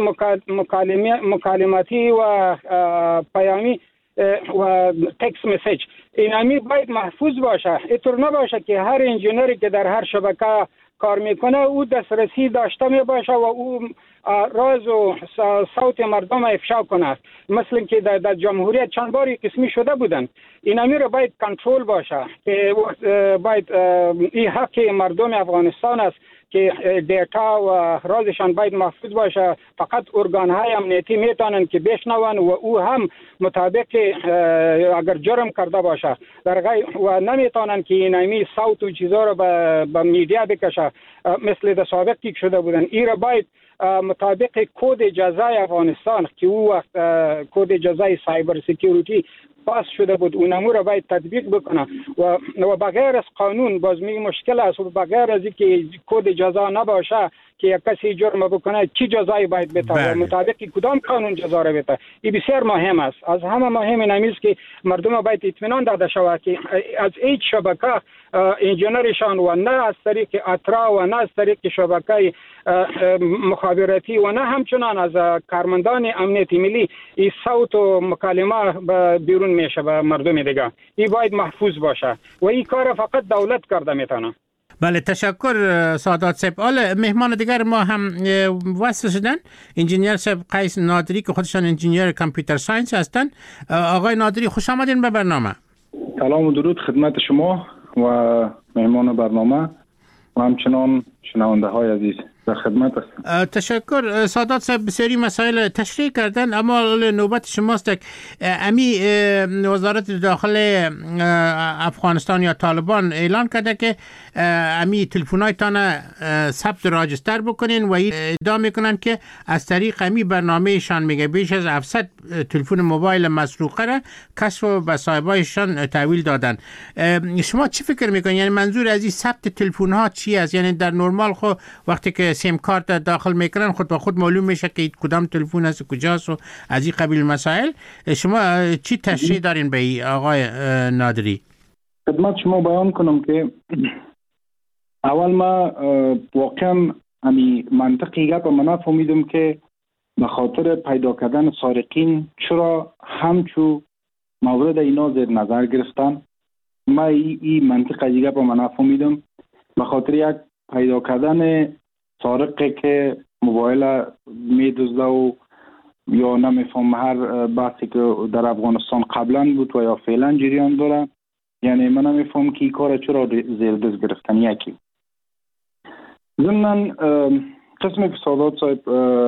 مکالماتی و پیامی و تکست مسیج اینمی باید محفوظ باشه. اینطور نباشه که هر انجینری که در هر شبکه کار میکنه او دسترسی داشته می باشه و او راز و صوت مردم افشا کنه، مثل که در, در جمهوریت چند باری قسمی شده بودن. این امیر باید کنترل باشه که باید این حق مردم افغانستان است که دیتا و رازشان باید محفوظ باشه. فقط ارگانهای امنیتی میتونن که بشنون و او هم مطابق اگر جرم کرده باشه در غیر و نمیتونن که اینمی صوت و چیزا رو به میدیا بکشه مثل در سابق که شده بودن. این را باید مطابق کد جزای افغانستان که او وقت کد جزای سایبر سکیوریتی پاس شده بود اونمو را باید تطبیق بکنه و و بغیر از قانون باز می مشکل است و بغیر از اینکه کد جزا نباشه که یک کسی جرم بکنه چی جزایی باید بده و مطابق کدام قانون جزا را بده. این بسیار مهم است. از همه مهم این است که مردم باید اطمینان داده شود که از هیچ شبکه انجینرشان و نه از طریق اترا و نه از طریق شبکه مخابراتی و نه همچنان از کارمندان امنیت ملی این صوت و مکالمه بیرون میشه به مردم دیگه. این باید محفوظ باشه و این کار فقط دولت کرده میتونه. بله تشکر سعادت صاحب. حالا مهمان دیگر ما هم وصل شدن، انجینیر صاحب قیس نادری که خودشان انجینیر کامپیوتر ساینس هستن. آقای نادری خوش آمدین به برنامه. سلام و درود خدمت شما و مهمان برنامه و همچنان شنونده های عزیز در خدمت هستم. تشکر سعادت صاحب. بسیاری مسائل تشریح کردن اما نوبت شماست. امی وزارت داخل افغانستان یا طالبان اعلان کرده که امی تلفن‌های تان ثبت راجستر بکنین و ادعا میکنن که از طریق امی برنامهشان میگه بیش از هفتصد تلفن موبایل مسروقه را کشف و به صاحبایشان تحویل دادن. شما چی فکر میکنین؟ یعنی منظور از این ثبت تلفن‌ها چی است؟ یعنی در نرمال خو وقتی که سیم کارت داخل میکنن خود به خود معلوم میشه که کدام تلفن است کجاست و از این قبیل مسائل. شما چی تشریح دارین به این آقای نادری؟ خدمت شما بیان کنم که اول ما واقعا امی منطقی گپ ما نفهمیدم که به خاطر پیدا کردن سارقین چرا همچو مورد اینا زیر نظر گرفتن. ما ای, ای منطقه دیگه با من نفهمیدم. به خاطر یک پیدا کردن سارقی که موبایل میدزده و یا نمیفهم هر بحثی که در افغانستان قبلا بود و یا فعلا جریان داره، یعنی من نمیفهم که این کار چرا زیر دست گرفتن. یکی ضمن قسم که سادات صاحب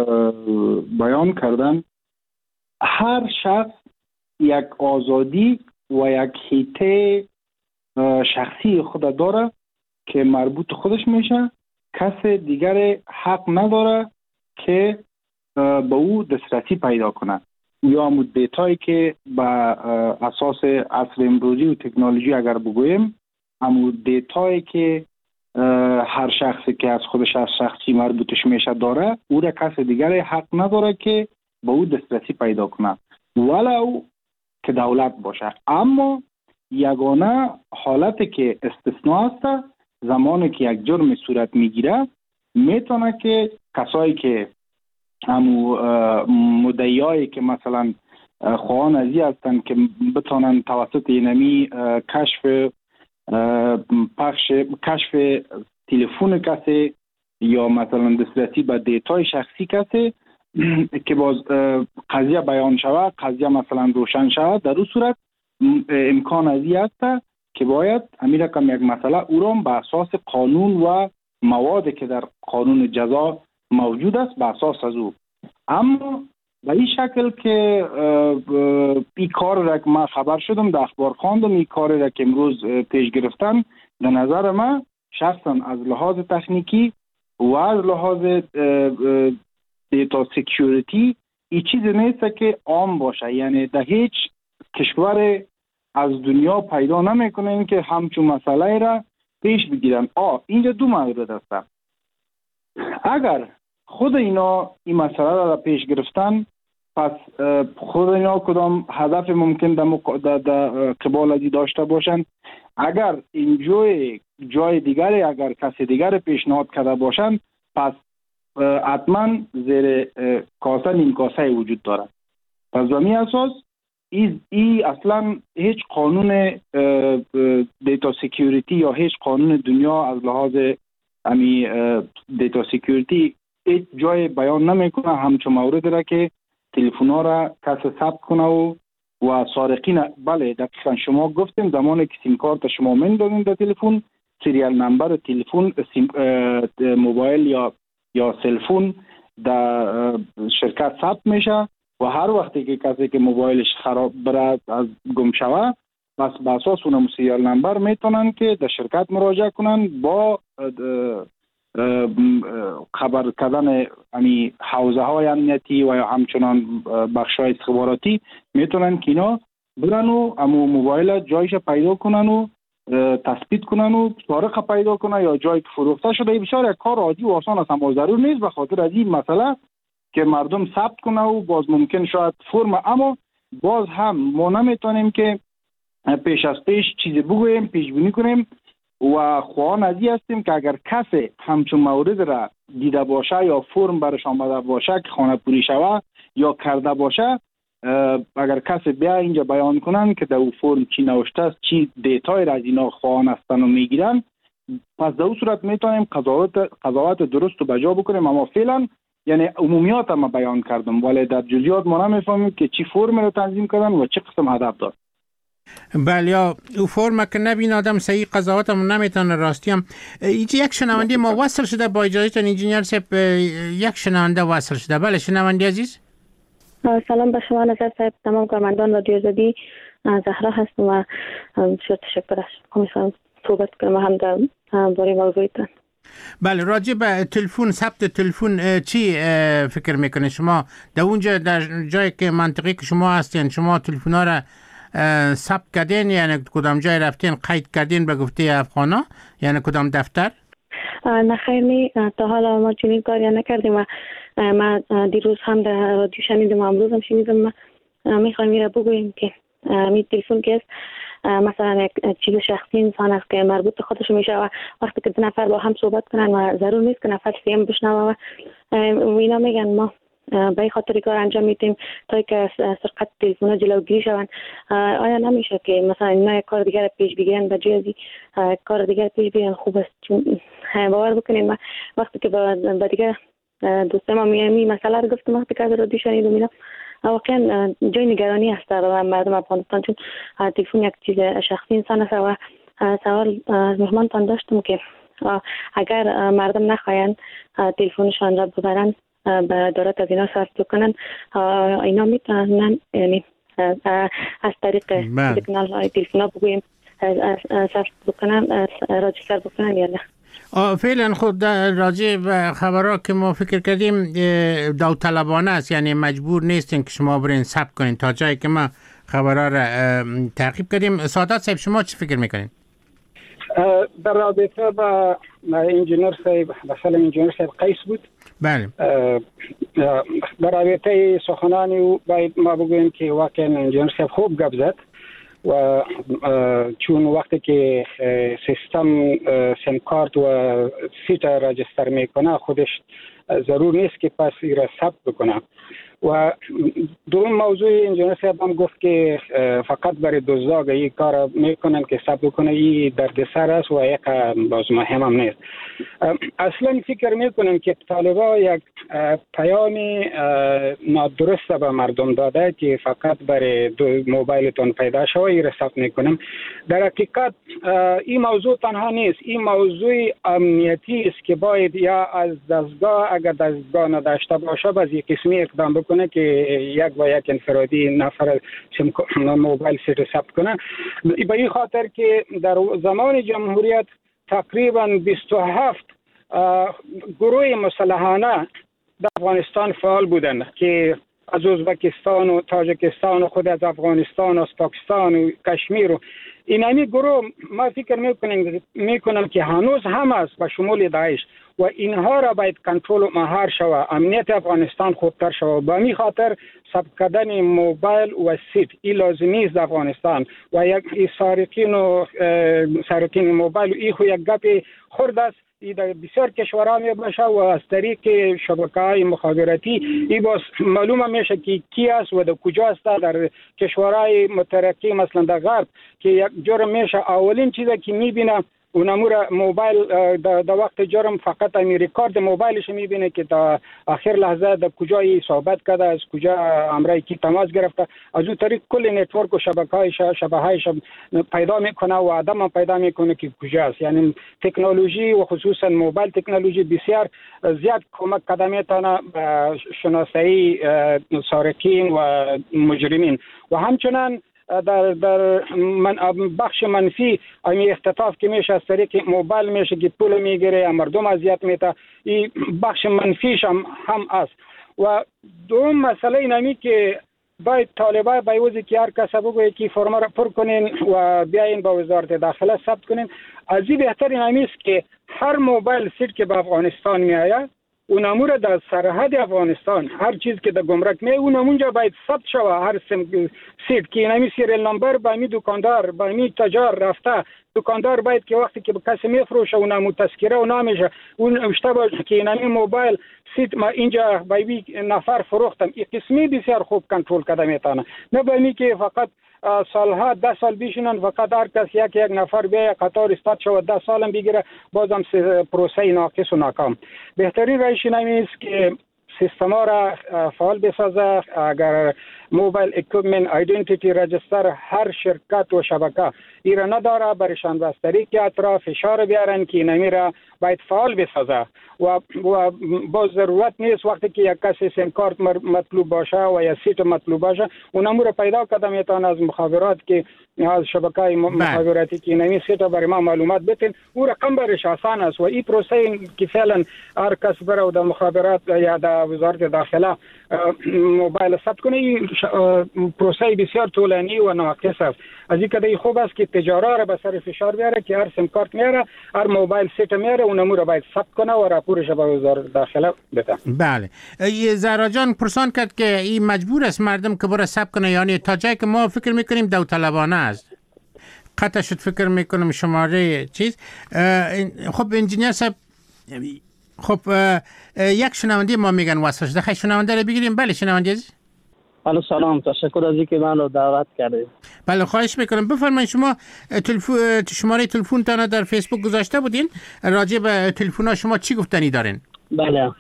بیان کردن، هر شخص یک آزادی و یک حیطه شخصی خود داره که مربوط خودش میشه. کس دیگر حق نداره که به او دسترسی پیدا کنه یا همون دیتایی که به اساس عصر امروزی و تکنولوژی اگر بگویم همون دیتایی که هر شخصی که از خودش از شخصی مربوطش میشه داره، او را کس دیگر حق نداره که به او دسترسی پیدا کنه ولو که دولت باشه. اما یگانه حالتی که استثناء است زمانی که یک جرم صورت میگیره، میتونه که کسایی که همو مدعیایی که مثلا خواهان ازی هستن که بتونن توسط اینمی کشف پخش کشف تلفن کسی یا مثلا دسترسی به دیتای شخصی کسی که باز قضیه بیان شود، قضیه مثلا روشن شود، در اون صورت امکان ازی هست که باید همین رقم یک مسئله او را به اساس قانون و موادی که در قانون جزا موجود است به اساس از او. اما به این شکل که این کار را که من خبر شدم در اخبار خواندم، این کار را که امروز پیش گرفتن، در نظر من شخصا از لحاظ تکنیکی و از لحاظ دیتا سکیوریتی این چیز نیست که عام باشه. یعنی در هیچ کشور از دنیا پیدا نمیکنه که همچون مسئله را پیش بگیرن. آه اینجا دو مورد است. اگر خود اینا این مسئله را پیش گرفتن، پس خود اینا کدام هدف ممکن در قبال ازی داشته باشن. اگر این جای جای دیگری اگر کسی دیگر پیشنهاد کرده باشن، پس حتما زیر کاسه نیم کاسه وجود داره. پس به می اساس ای, ای اصلا هیچ قانون دیتا سکیوریتی یا هیچ قانون دنیا از لحاظ امی دیتا سکیوریتی هیچ جای بیان نمیکنه همچون مورد را که تلفن ها را کسی ثبت کنه و و سارقین. بله دقیقا شما گفتیم زمانی که سیم کارت شما میندازین در تلفن، سریال نمبر تلفن موبایل یا یا سلفون در شرکت ثبت میشه و هر وقتی که کسی که موبایلش خراب بره از گم شوه، پس به اساس اون سریال نمبر میتونن که در شرکت مراجعه کنن با خبر کردن یعنی حوزه های امنیتی و یا همچنان بخش های استخباراتی میتونن که اینا برن و امو موبایل جایش پیدا کنن و تثبیت کنن و سارق پیدا کنن یا جایی که فروخته شده. بسیار یک کار عادی و آسان است، اما ضرور نیست به خاطر از این مسئله که مردم ثبت کنه و باز ممکن شاید فرم. اما باز هم ما نمیتونیم که پیش از پیش چیزی بگوییم، پیش بینی کنیم و خواهان ازی هستیم که اگر کسی همچون مورد را دیده باشه یا فرم برش آمده باشه که خانه پوری شوه یا کرده باشه، اگر کسی بیا اینجا بیان کنن که در او فرم چی نوشته است، چی دیتای را از اینا خواهان هستن و میگیرن، پس در اون صورت میتونیم قضاوت قضاوت درست و بجا بکنیم. اما فعلا یعنی عمومیات ما بیان کردم، ولی در جزئیات ما نمیفهمیم که چی فرم را تنظیم کردن و چه قسم هدف داشت. بله، یا او فرم که نبین آدم صحیح قضاوت هم نمیتونه. راستی هم یک شنونده ما وصل شده، با اجازهتون انجینیر صاحب یک شنونده وصل شده. بله شنونده عزیز. سلام به شما نظر صاحب، تمام کارمندان رادیو آزادی. زهرا هستم و بسیار تشکر از میخوام صحبت کنم هم در باره موضوعتان. بله، راجع به تلفن، ثبت تلفن چی فکر میکنه شما؟ در اونجا در جایی که منطقی که شما هستین، شما تلفن ها را ثبت کردین؟ یعنی کدام جای رفتین قید کردین به گفته افغانا؟ یعنی کدام دفتر؟ نه خیر نی، تا حالا ما چنین کاری نکردیم و ما دیروز هم در رادیو شنیدم و امروز هم شنیدم. میخوایم میره بگوییم که می تلفن که است مثلا یک چیز شخصی انسان است که مربوط به خودش میشه و وقتی که دو نفر با هم صحبت کنن و ضرور نیست که نفر سیم بشنوه و اینا میگن ما به خاطر کار انجام میدیم تا که سرقت تلفن جلوگیری شون. آیا نمیشه که مثلا اینا یک کار دیگر پیش بگیرن به جای از کار دیگر پیش بگیرن؟ خوب است. چون باور بکنیم وقتی که با دیگر دوست ما میامی مسئله رو گفتم وقتی که رادیو شنیدم اینا واقعا جای نگرانی است در مردم افغانستان، چون تلفن یک چیز شخصی انسان است و سوال از مهمانتان داشتم که اگر مردم نخواهند تلفنشان را ببرن به دولت از اینا صرف بکنن، اینا میتونن یعنی از طریق سیگنال تلفن بگوییم صرف بکنن، راجستر بکنن یا نه؟ فعلا خود راجع به خبرها که ما فکر کردیم داوطلبانه است، یعنی مجبور نیستین که شما برین ثبت کنین تا جایی که ما خبرها را تعقیب کردیم. سعادت صاحب شما چی فکر میکنین؟ در رابطه با انجینر صاحب مثلا انجینر صاحب قیس بود. بله. در رابطه سخنانی او باید ما بگوییم که واقعا انجینر صاحب خوب گپ زد و چون وقتی که سیستم سیم کارت و سیت راجستر میکنه خودش ضرور نیست که پس ای را ثبت بکنه. و دوم موضوع انجینر صاحب هم گفت که فقط برای دزدها این کار میکنن که ثبت کنه، این دردسر است و یک باز مهم هم نیست. اصلا فکر میکنم که طالبا یک پیام نادرست به مردم داده که فقط برای موبایلتون پیدا شوه این را ثبت میکنم. در حقیقت این موضوع تنها نیست، این موضوع امنیتی است که باید یا از دستگاه اگر دستگاه نداشته باشه باز یک قسمی اقدام بکنه که یک و یک انفرادی نفر موبایل سیت ثبت کنه. به این خاطر که در زمان جمهوریت تقریبا بیست و هفت گروه مسلحانه در افغانستان فعال بودند که از ازبکستان و تاجیکستان و خود از افغانستان و از پاکستان و کشمیر و این همی گروه ما فکر میکنیم میکنم که هنوز هم است به شمول داعش و اینها را باید کنترل و مهار شود، امنیت افغانستان خوبتر شود. به می خاطر ثبت کردن موبایل و سیت این لازمی است در افغانستان و یک سارقین و سارقین موبایل این خو یک گپ خرد است. ای در بسیار کشورها می باشه و از طریق شبکه‌های مخابراتی ای باز معلومه میشه که کی است و در کجا است. در کشورهای مترقی مثلا در غرب که یک جرم میشه اولین چیزی که میبینه اون امور موبایل در وقت جرم فقط امی ریکارد موبایلش میبینه که تا آخر لحظه در کجای صحبت کرده، از کجا امرای کی تماس گرفته، از اون طریق کل نتورک و شبکه‌های شبکه‌هایش پیدا میکنه و آدم پیدا میکنه که کجاست. یعنی تکنولوژی و خصوصا موبایل تکنولوژی بسیار زیاد کمک کرده میتونه به شناسایی سارقین و مجرمین و همچنان در در من بخش منفی امی اختطاف که میشه از طریق موبایل میشه که پول میگیره مردم اذیت میته، این بخش منفیش هم هم است. و دوم مسئله اینمی که باید طالبان بایوزی که هر کس بگوید که فرما را پر کنین و بیاین با وزارت داخله ثبت کنین. از این بهتر اینمی است که هر موبایل سیت که به افغانستان میآید اون امور در سرحد افغانستان هر چیز که در گمرک می اون اونجا باید ثبت شوه، هر سیت که اینمی سیریل نمبر با می دکاندار با می تجار رفته، دکاندار باید که وقتی که به کسی میفروشه اونم تذکره و نامشه اون اشته باشه که اینمی موبایل سیت ما اینجا بایوی نفر فروختم. این قسمی بسیار خوب کنترل کرده میتونه، نه باید که فقط سالها ده سال بیشینن فقط هر کس یک یک نفر بیا قطار استاد شود ده سالم بگیره بازم پروسه ناقص و ناکام. بهترین روش این است که سیستم ها را فعال بسازه. اگر موبایل اکویپمنت ایدنتیتی رجستر هر شرکت و شبکه ای را نداره برشان به طریق اطراف فشار بیارن که اینمی را باید فعال بسازه و و با ضرورت نیست وقتی که یک کسی سیم کارت مطلوب باشه و یا سیت مطلوب باشه اون امور را پیدا کرده میتونه از مخابرات که از شبکه‌های مخابراتی که اینمی سیت برای ما معلومات بتین او رقم برش آسان است و این پروسه که فعلا هر کس بره در مخابرات یا در وزارت داخله موبایل ثبت کنه پروسه بسیار طولانی و ناقص است. از این کده خوب است که تجارا را به سر فشار بیاره که هر سیم کارت میاره هر موبایل سیت میاره اون امور را باید ثبت کنه و راپورش به وزارت داخله بده. بله. زهرا جان پرسان کرد که این مجبور است مردم که برای ثبت کنه، یعنی تا جایی که ما فکر میکنیم داوطلبانه است. قطع شد فکر میکنم شماره چیز. خب انجینیر صاحب، خب یک شنونده ما میگن واسه شده، خیلی شنونده رو بگیریم. بله شنونده عزیز. الو سلام، تشکر از اینکه من رو دعوت کردید. بله خواهش میکنم. بفرمایید شما تلفن شماره تلفنتون در فیسبوک گذاشته بودین، راجع به تلفن شما چی گفتنی دارین؟ بله.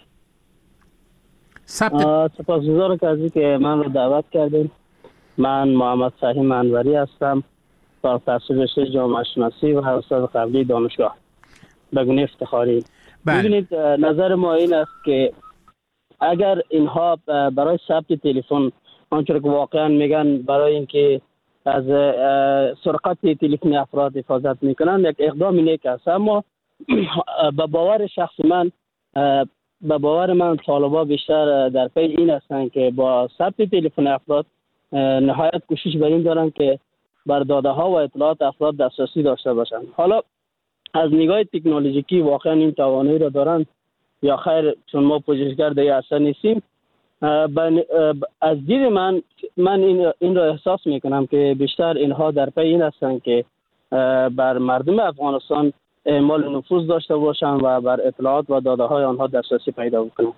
ثبت سپاسگزارم که از اینکه من رو دعوت کردین. من محمد فهیم انوری هستم، فارغ التحصیل رشته جامعه شناسی و استاد قبلی دانشگاه به گونه افتخاری. ببینید نظر ما این است که اگر اینها برای ثبت تلفن آنچه که واقعا میگن برای اینکه از سرقت تلفن افراد حفاظت میکنن، یک اقدام نیک است، اما به باور شخص من به باور من طالبا بیشتر در پی این هستند که با ثبت تلفن افراد نهایت کوشش بر این دارن که بر داده ها و اطلاعات افراد دسترسی داشته باشند. حالا از نگاه تکنولوژیکی واقعا این توانایی را دارن یا خیر، چون ما پژوهشگر دیگه اصلا نیستیم. از دید من من این این را احساس میکنم که بیشتر اینها در پی این هستند که بر مردم افغانستان اعمال نفوذ داشته باشند و بر اطلاعات و داده های آنها دسترسی پیدا بکنند.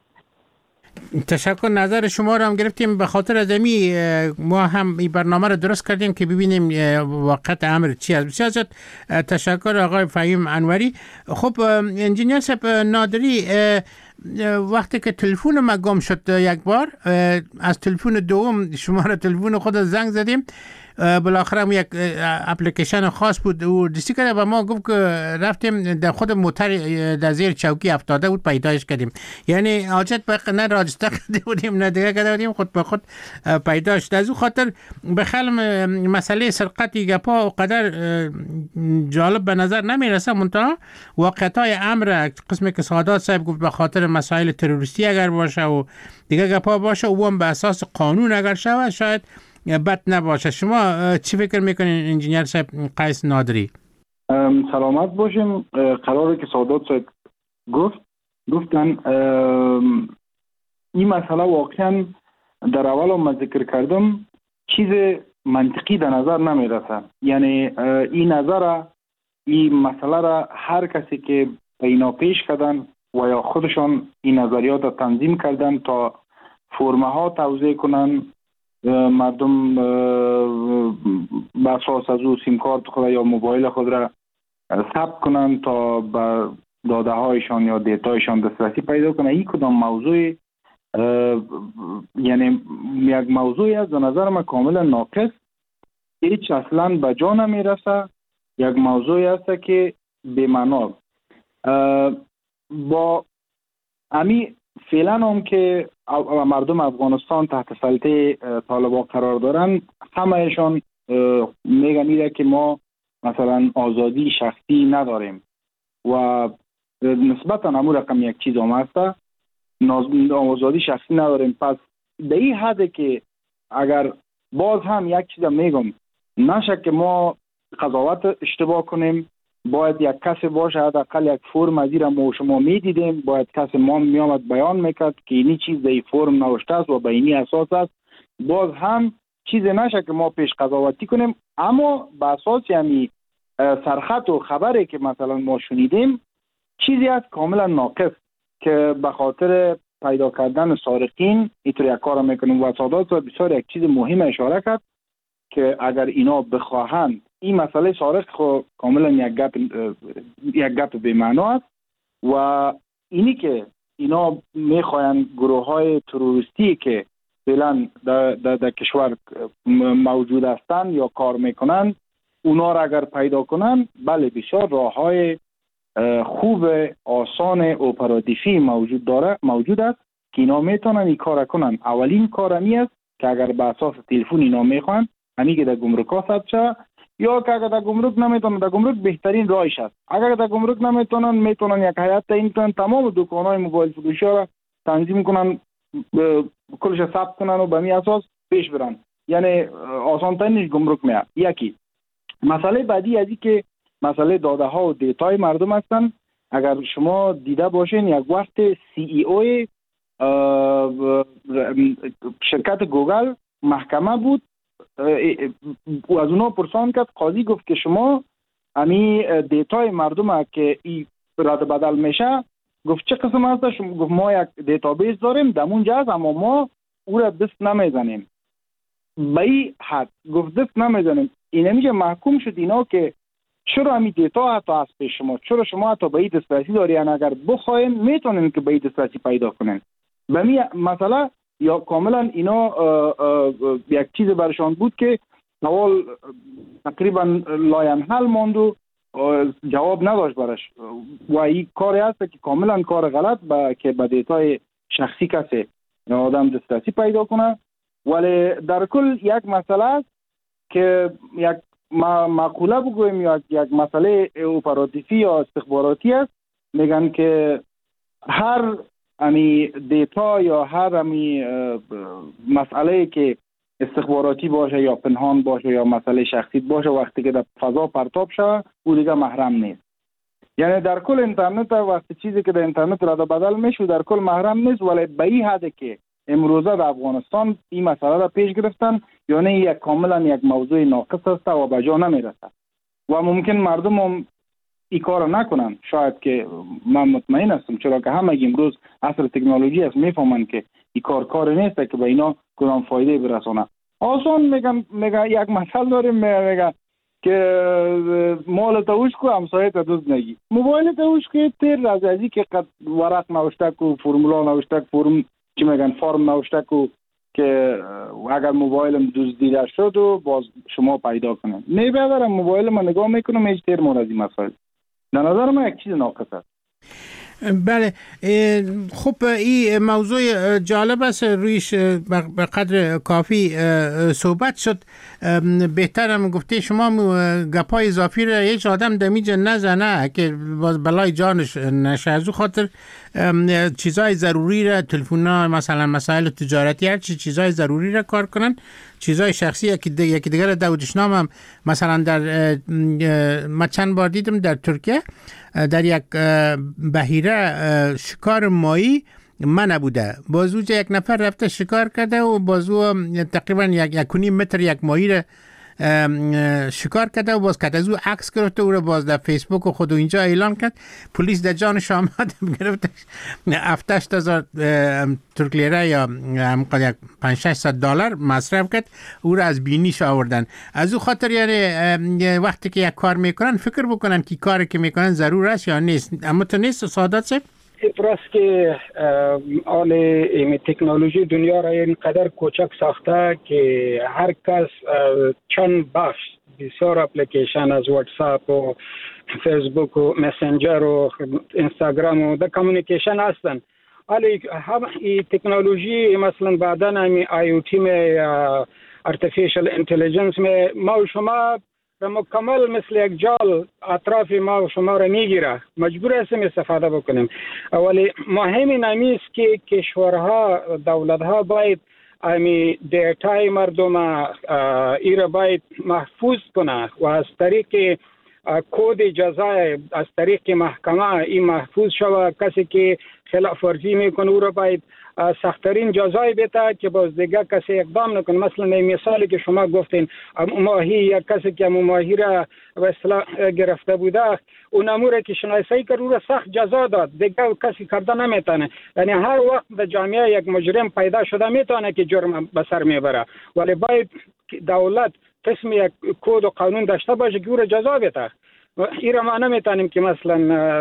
تشکر. نظر شما رو هم گرفتیم. به خاطر از امی ما هم این برنامه رو درست کردیم که ببینیم واقعیت امر چی است. بسیار زیاد تشکر آقای فهیم انوری. خب انجینیر صاحب نادری، وقتی که تلفن ما گم شد یک بار، از تلفن دوم شماره تلفن خود زنگ زدیم، بالاخره هم یک اپلیکیشن خاص بود و دیسی کرده و ما گفت که رفتیم در خود موتر در زیر چوکی افتاده بود پیدایش کردیم. یعنی حاجت به نه راجستر کرده بودیم نه دیگه کرده بودیم، خود به خود پیداش. از اون خاطر به خیلی مسئله سرقتی گپا و قدر جالب به نظر نمیرسه، منتها واقعیت های امر قسمی که سعادت صاحب گفت به خاطر مسائل تروریستی اگر باشه و دیگه گپا باشه و هم به اساس قانون اگر شود شاید بد نباشه. شما چی فکر میکنین انجینیر صاحب قیس نادری؟ سلامت باشیم. قراره که سعادت صاحب گفت گفتن این مسئله واقعا در اول هم ذکر کردم چیز منطقی در نظر نمیرسه. یعنی این نظر این مسئله را هر کسی که اینا پیش کردن و یا خودشان این نظریات را تنظیم کردن تا فرمه ها توضیح کنن، مردم به اساس از او سیم کارت خود یا موبایل خود را ثبت کنن تا به داده هایشان یا دیتایشان دسترسی پیدا کنن. این کدام موضوع یعنی یک موضوعی است به نظر من کاملا ناقص، هیچ اصلا به جا نمیرسه. یک موضوعی است که بی‌معنا. با امی فعلا هم که مردم افغانستان تحت سلطه طالبان قرار دارن، همهشان میگن ایره که ما مثلا آزادی شخصی نداریم و نسبتا امور رقم یک چیز هم هسته، آزادی شخصی نداریم. پس به این حده که اگر باز هم یک چیز میگم نشه که ما قضاوت اشتباه کنیم، باید یک کسی باشه حداقل یک فرم از این ما شما میدیدیم، باید کسی ما میامد بیان میکرد که اینی چیز در این فرم نوشته است و به اینی اساس است. باز هم چیز نشه که ما پیش قضاوتی کنیم، اما به اساس یعنی سرخط و خبری که مثلا ما شنیدیم چیزی است کاملا ناقص که به خاطر پیدا کردن سارقین اینطور یک کار میکنیم. و سعادت بسیار یک چیز مهم اشاره کرد که اگر اینا بخواهند این مسئله سارق خو کاملا یک گپ یک گپ بی معنا است و اینی که اینا میخواین گروه های تروریستی که فعلا در, در, در کشور موجود هستند یا کار میکنن اونا را اگر پیدا کنن، بله بسیار راه های خوب آسان اپراتیفی موجود داره موجود است که اینا میتونن این کار کنن. اولین کار می است که اگر به اساس تلفن اینا میخوان همین که در گمرک ها ثبت شه، یا که اگر در گمرک نمیتونن، در گمرک بهترین راهش است. اگر در گمرک نمیتونن میتونن یک هیئت تعیین کنن تمام دکان‌های موبایل فروشی را تنظیم کنن، کلش ثبت کنن و به می اساس پیش برن. یعنی آسان ترینش گمرک میاد. یکی مسئله بعدی ازی که مسئله داده ها و دیتای مردم هستن. اگر شما دیده باشین یک وقت سی ای او شرکت گوگل محکمه بود و از اونا پرسان کرد، قاضی گفت که شما امی دیتای مردم که ای رد بدل میشه، گفت چه قسم هستش؟ گفت ما یک دیتابیس داریم دمونجا هست اما ما او را دست نمیزنیم. به این حد گفت دست نمیزنیم. این همیشه محکوم شد اینا که چرا امی دیتا حتی از پیش شما، چرا شما حتی به این دسترسی دارین، اگر بخواین میتونین که به این دسترسی پیدا کنین. به می مسئله یا کاملا اینا اه اه اه یک چیز برشان بود که اول تقریبا لاینحل ماند و جواب نداشت برش و این کاری هست که کاملا کار غلط با که به دیتای شخصی کسی آدم دسترسی پیدا کنه. ولی در کل یک مسئله است که یک مقوله بگویم یا یک مسئله اپراتیفی یا استخباراتی است، میگن که هر امی دیتا یا هر امی مسئله که استخباراتی باشه یا پنهان باشه یا مسئله شخصی باشه، وقتی که در فضا پرتاب شود او دیگه محرم نیست. یعنی در کل اینترنت وقتی چیزی که در اینترنت رد و بدل میشه در کل محرم نیست. ولی به این حد که امروزه در افغانستان این مسئله را پیش گرفتن، یعنی یک کاملا یک موضوع ناقص است و به جا نمیرسد و ممکن مردم هم این کار نکنن. شاید که من مطمئن هستم، چرا که همه امروز عصر تکنولوژی است، میفهمن که این کار کار نیست که به اینا کدام فایده برسونه. آسان میگم میگه یک مثال داریم، میگه که مال توش کو همسایه تا دوست نگی، موبایل توش که تیر از ازی که قد ورق نوشته کو، فرمولا نوشته کو، فرم چی میگن فرم نوشته کو که اگر موبایلم دزدیده شد و باز شما پیدا کنید. میبرم موبایل من نگاه میکنم هیچ تیر مورد این مسائل. در نظر من یک چیز ناقص است. بله، خب این موضوع جالب است، رویش به قدر کافی صحبت شد. بهترم گفته شما گپای اضافی را هیچ آدم دمیج نزنه که بلای جانش نشه. از خاطر چیزای ضروری را، تلفن‌ها مثلا مسائل تجارتی، هر چی چیزای ضروری را کار کنن، چیزای شخصی یکی یکی دیگر داودشنام هم مثلا در ما چند بار دیدم در ترکیه در یک بحیره شکار ماهی من نبوده، بازو یک نفر رفته شکار کرده و بازو تقریبا یک یکونی متر یک ماهی را شکار کرده و باز کرد، از او عکس گرفته او را باز در فیسبوک و خود اینجا اعلان کرد. پلیس در جانش آمد، گرفت هفتاد هزار ترک لیره یا همقدر پنج شصت دلار مصرف کرد، او را از بینیش آوردن. از او خاطر یعنی وقتی که یک کار میکنن فکر بکنن که کاری که میکنن ضرور است یا نیست. اما تو نیست سعادت صاحب؟ راست که آل این تکنولوژی دنیا را اینقدر کوچک ساخته که هر کس چند بخش بسیار اپلیکیشن از واتساپ و فیسبوک و مسنجر و اینستاگرام و در کمیونیکیشن هستن. ولی هم این تکنولوژی مثلا بعدا همی آی او تی می ارتفیشل انتلیجنس می ما و شما و مکمل مثل یک جال اطراف ما و شما را میگیره، مجبور هستیم استفاده بکنیم. ولی مهم این است که کشورها، دولتها باید امی دیتای مردم ایره باید محفوظ کنه و از طریق کود جزای از طریق محکمه این محفوظ شود. کسی که خلاف ورزی میکنه او را باید سخت‌ترین جزای بده که باز دیگه کسی اقدام نکنه. مثلا این مثالی که شما گفتین ماهی، یک کسی که ماهی را به اصطلاح گرفته بوده اون امور که شناسایی کرد او را سخت جزا داد، دیگه کسی کرده نمیتونه. یعنی هر وقت در جامعه یک مجرم پیدا شده میتونه که جرم به سر میبره، ولی باید دولت قسم یک کد و قانون داشته باشه که او را جزا بده. این را ما نمیتونیم که مثلا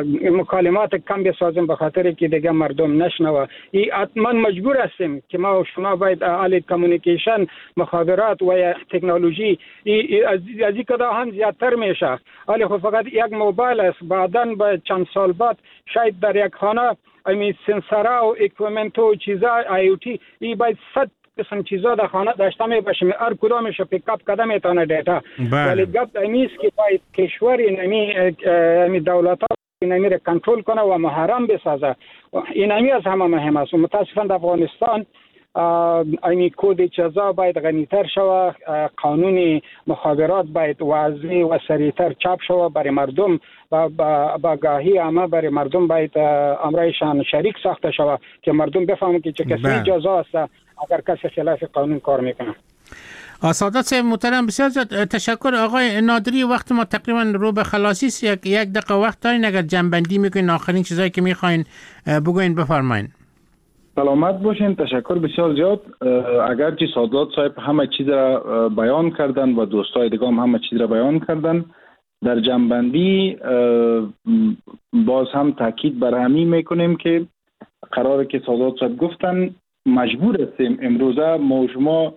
مکالمات کم بسازیم به خاطر که دیگه مردم نشنوه. من مجبور هستیم که ما و شما باید آل کمیونیکیشن، مخابرات و تکنولوژی از این کدا هم زیادتر میشه. ولی خب فقط یک موبایل است، بعداً به چند سال بعد شاید در یک خانه امی سنسورها و اکویپمنت و چیزا آی او تی ای باید صد قسم چیزا در خانه داشته می باشه، هر کدامش پیکاپ کده میتونه دیتا. ولی گپ اینیست که باید کشوری نمی نمی دولت‌ها نمی را کنترل کنه و محرم بسازه. این نمی از همه مهم است. متاسفانه در افغانستان این کد جزا باید غنیتر شوه، قانون مخابرات باید واضح و سریعتر چاپ شوه برای مردم و با گاهی همه برای مردم باید امرایشان شریک ساخته شوه که مردم بفهمن که چه کسی جزا است اگر کسی خلاف قانون کار میکنه. سعادت صاحب محترم بسیار زیاد تشکر. آقای نادری وقت ما تقریبا رو به خلاصی است، یک یک دقیقه وقت دارین اگر جنبندی میکنین آخرین چیزایی که میخواین بگوین بفرمایین. سلامت باشین. تشکر بسیار زیاد. اگرچه سعادت صاحب همه چیز را بیان کردن و دوستای دیگه هم همه چیز را بیان کردن، در جنبندی باز هم تاکید بر همین میکنیم که قراره که سعادت صاحب گفتن مجبور هستیم امروزه ما شما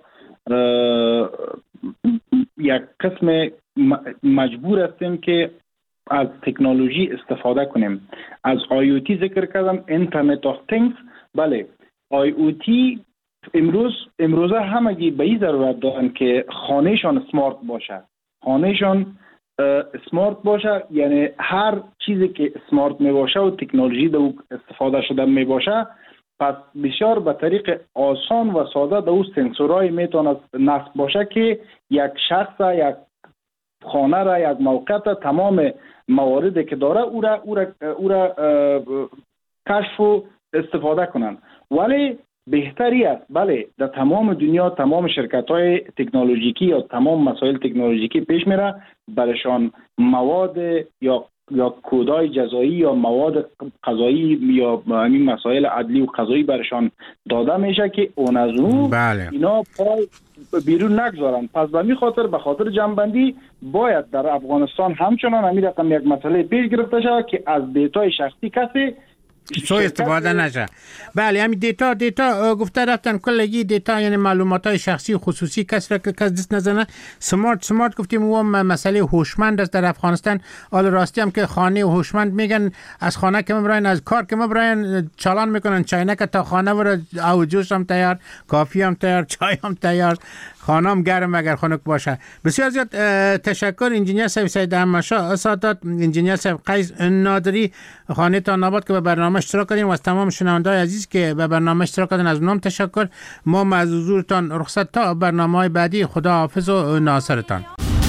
یک قسم مجبور هستیم که از تکنولوژی استفاده کنیم. از آی او تی ذکر کردم، اینترنت آف تینگز. بله، آی او تی امروز امروزه همگی به این ضرورت دارن که خانهشان سمارت باشه. خانهشان سمارت باشه یعنی هر چیزی که سمارت می باشه و تکنولوژی دو استفاده شده می باشه، پس بسیار به طریق آسان و ساده دو سنسورای میتونه نصب باشه که یک شخص، یک خانه را، یک موقع تمام مواردی که داره او را او را, او را کشف و استفاده کنن. ولی بهتری است بله در تمام دنیا تمام شرکت های تکنولوژیکی یا تمام مسائل تکنولوژیکی پیش میره، برشان مواد یا یا کودای جزایی یا مواد قضایی یا همین مسائل عدلی و قضایی برشان داده میشه که اون از اون بله. اینا پای بیرون نگذارن. پس به می خاطر به خاطر جنبندی باید در افغانستان همچنان همین رقم یک مسئله پیش گرفته شود که از دیتای شخصی کسی سوء استفاده نشه. بله، همین دیتا دیتا گفته رفتن کلگی دیتا یعنی معلومات های شخصی و خصوصی کس را که کس دست نزنه. سمارت سمارت گفتیم و مسئله هوشمند است در افغانستان. آل راستی هم که خانه هوشمند میگن از خانه که مبراین از کار که مبراین چالان میکنن چاینک تا خانه ور او جوش هم تیار، کافی هم تیار، چای هم تیار، خانه هم گرم اگر خنک باشه. بسیار زیاد تشکر انجینیر صاحب سید احمدشاه سادات، انجینیر صاحب قیس نادری، خانه تا ناباد که به برنامه اشتراک کردیم و از تمام شنونده‌های عزیز که به برنامه اشتراک کردن از اونم تشکر. ما از حضورتان رخصت تا برنامه‌های بعدی. خدا حافظ و ناصرتان.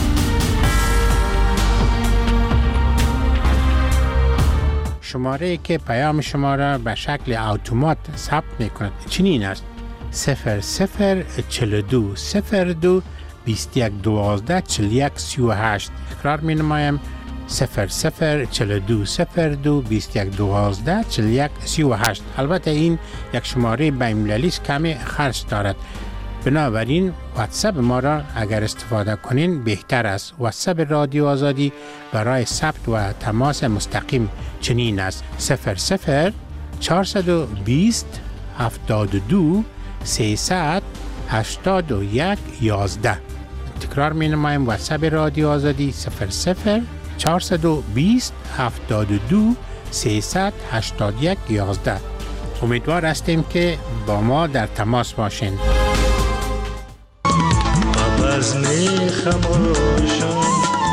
شماره که پیام شما را به شکل اتومات ثبت می‌کند چنین است: صفر صفر چهل و دو صفر دو بیست و یک دوازده چهل و یک سی و هشت. تکرار می‌نمایم: صفر صفر چهل و دو صفر دو بیست و یک دوازده چهل و یک سی و هشت. البته این یک شماره بین‌المللی است، کمی خرج دارد، بنابراین واتساپ ما را اگر استفاده کنین بهتر است. واتساپ رادیو آزادی برای ثبت و تماس مستقیم چنین است: صفر صفر چهارصد و بیست هفتاد و دو سیصد هشتاد و یک یازده. تکرار می نمایم: واتساپ رادیو آزادی صفر صفر چهارصد و بیست هفتاد و دو سیصد هشتاد و یک یازده. امیدوار هستیم که با ما در تماس باشین. بزم خموشان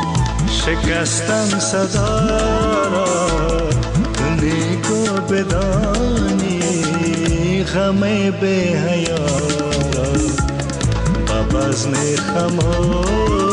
شکستم صدا را، نیکو بدانی غم به حیا را. با بزم خموشان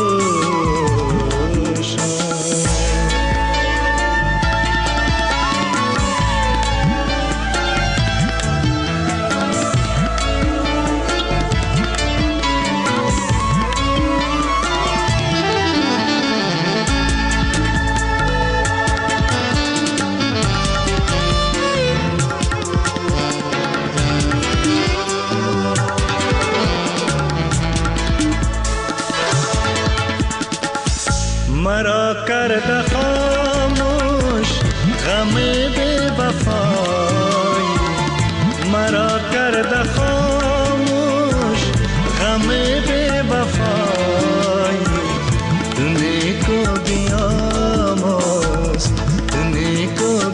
مرا کرده خاموش غم بی وفای، مرا کرده خاموش غم بی وفای. نیکو بیاموز نیکو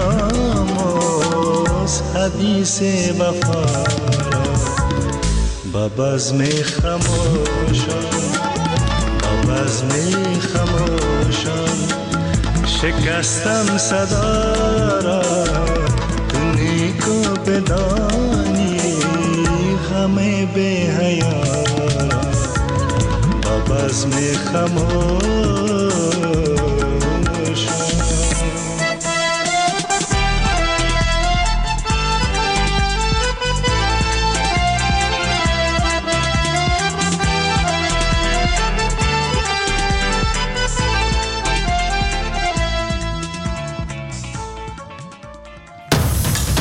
بیاموز حدیث وفا با بزم خموشان. بزم خموشان شکستم صدا را، نیکو بدانی غم بزم خموشان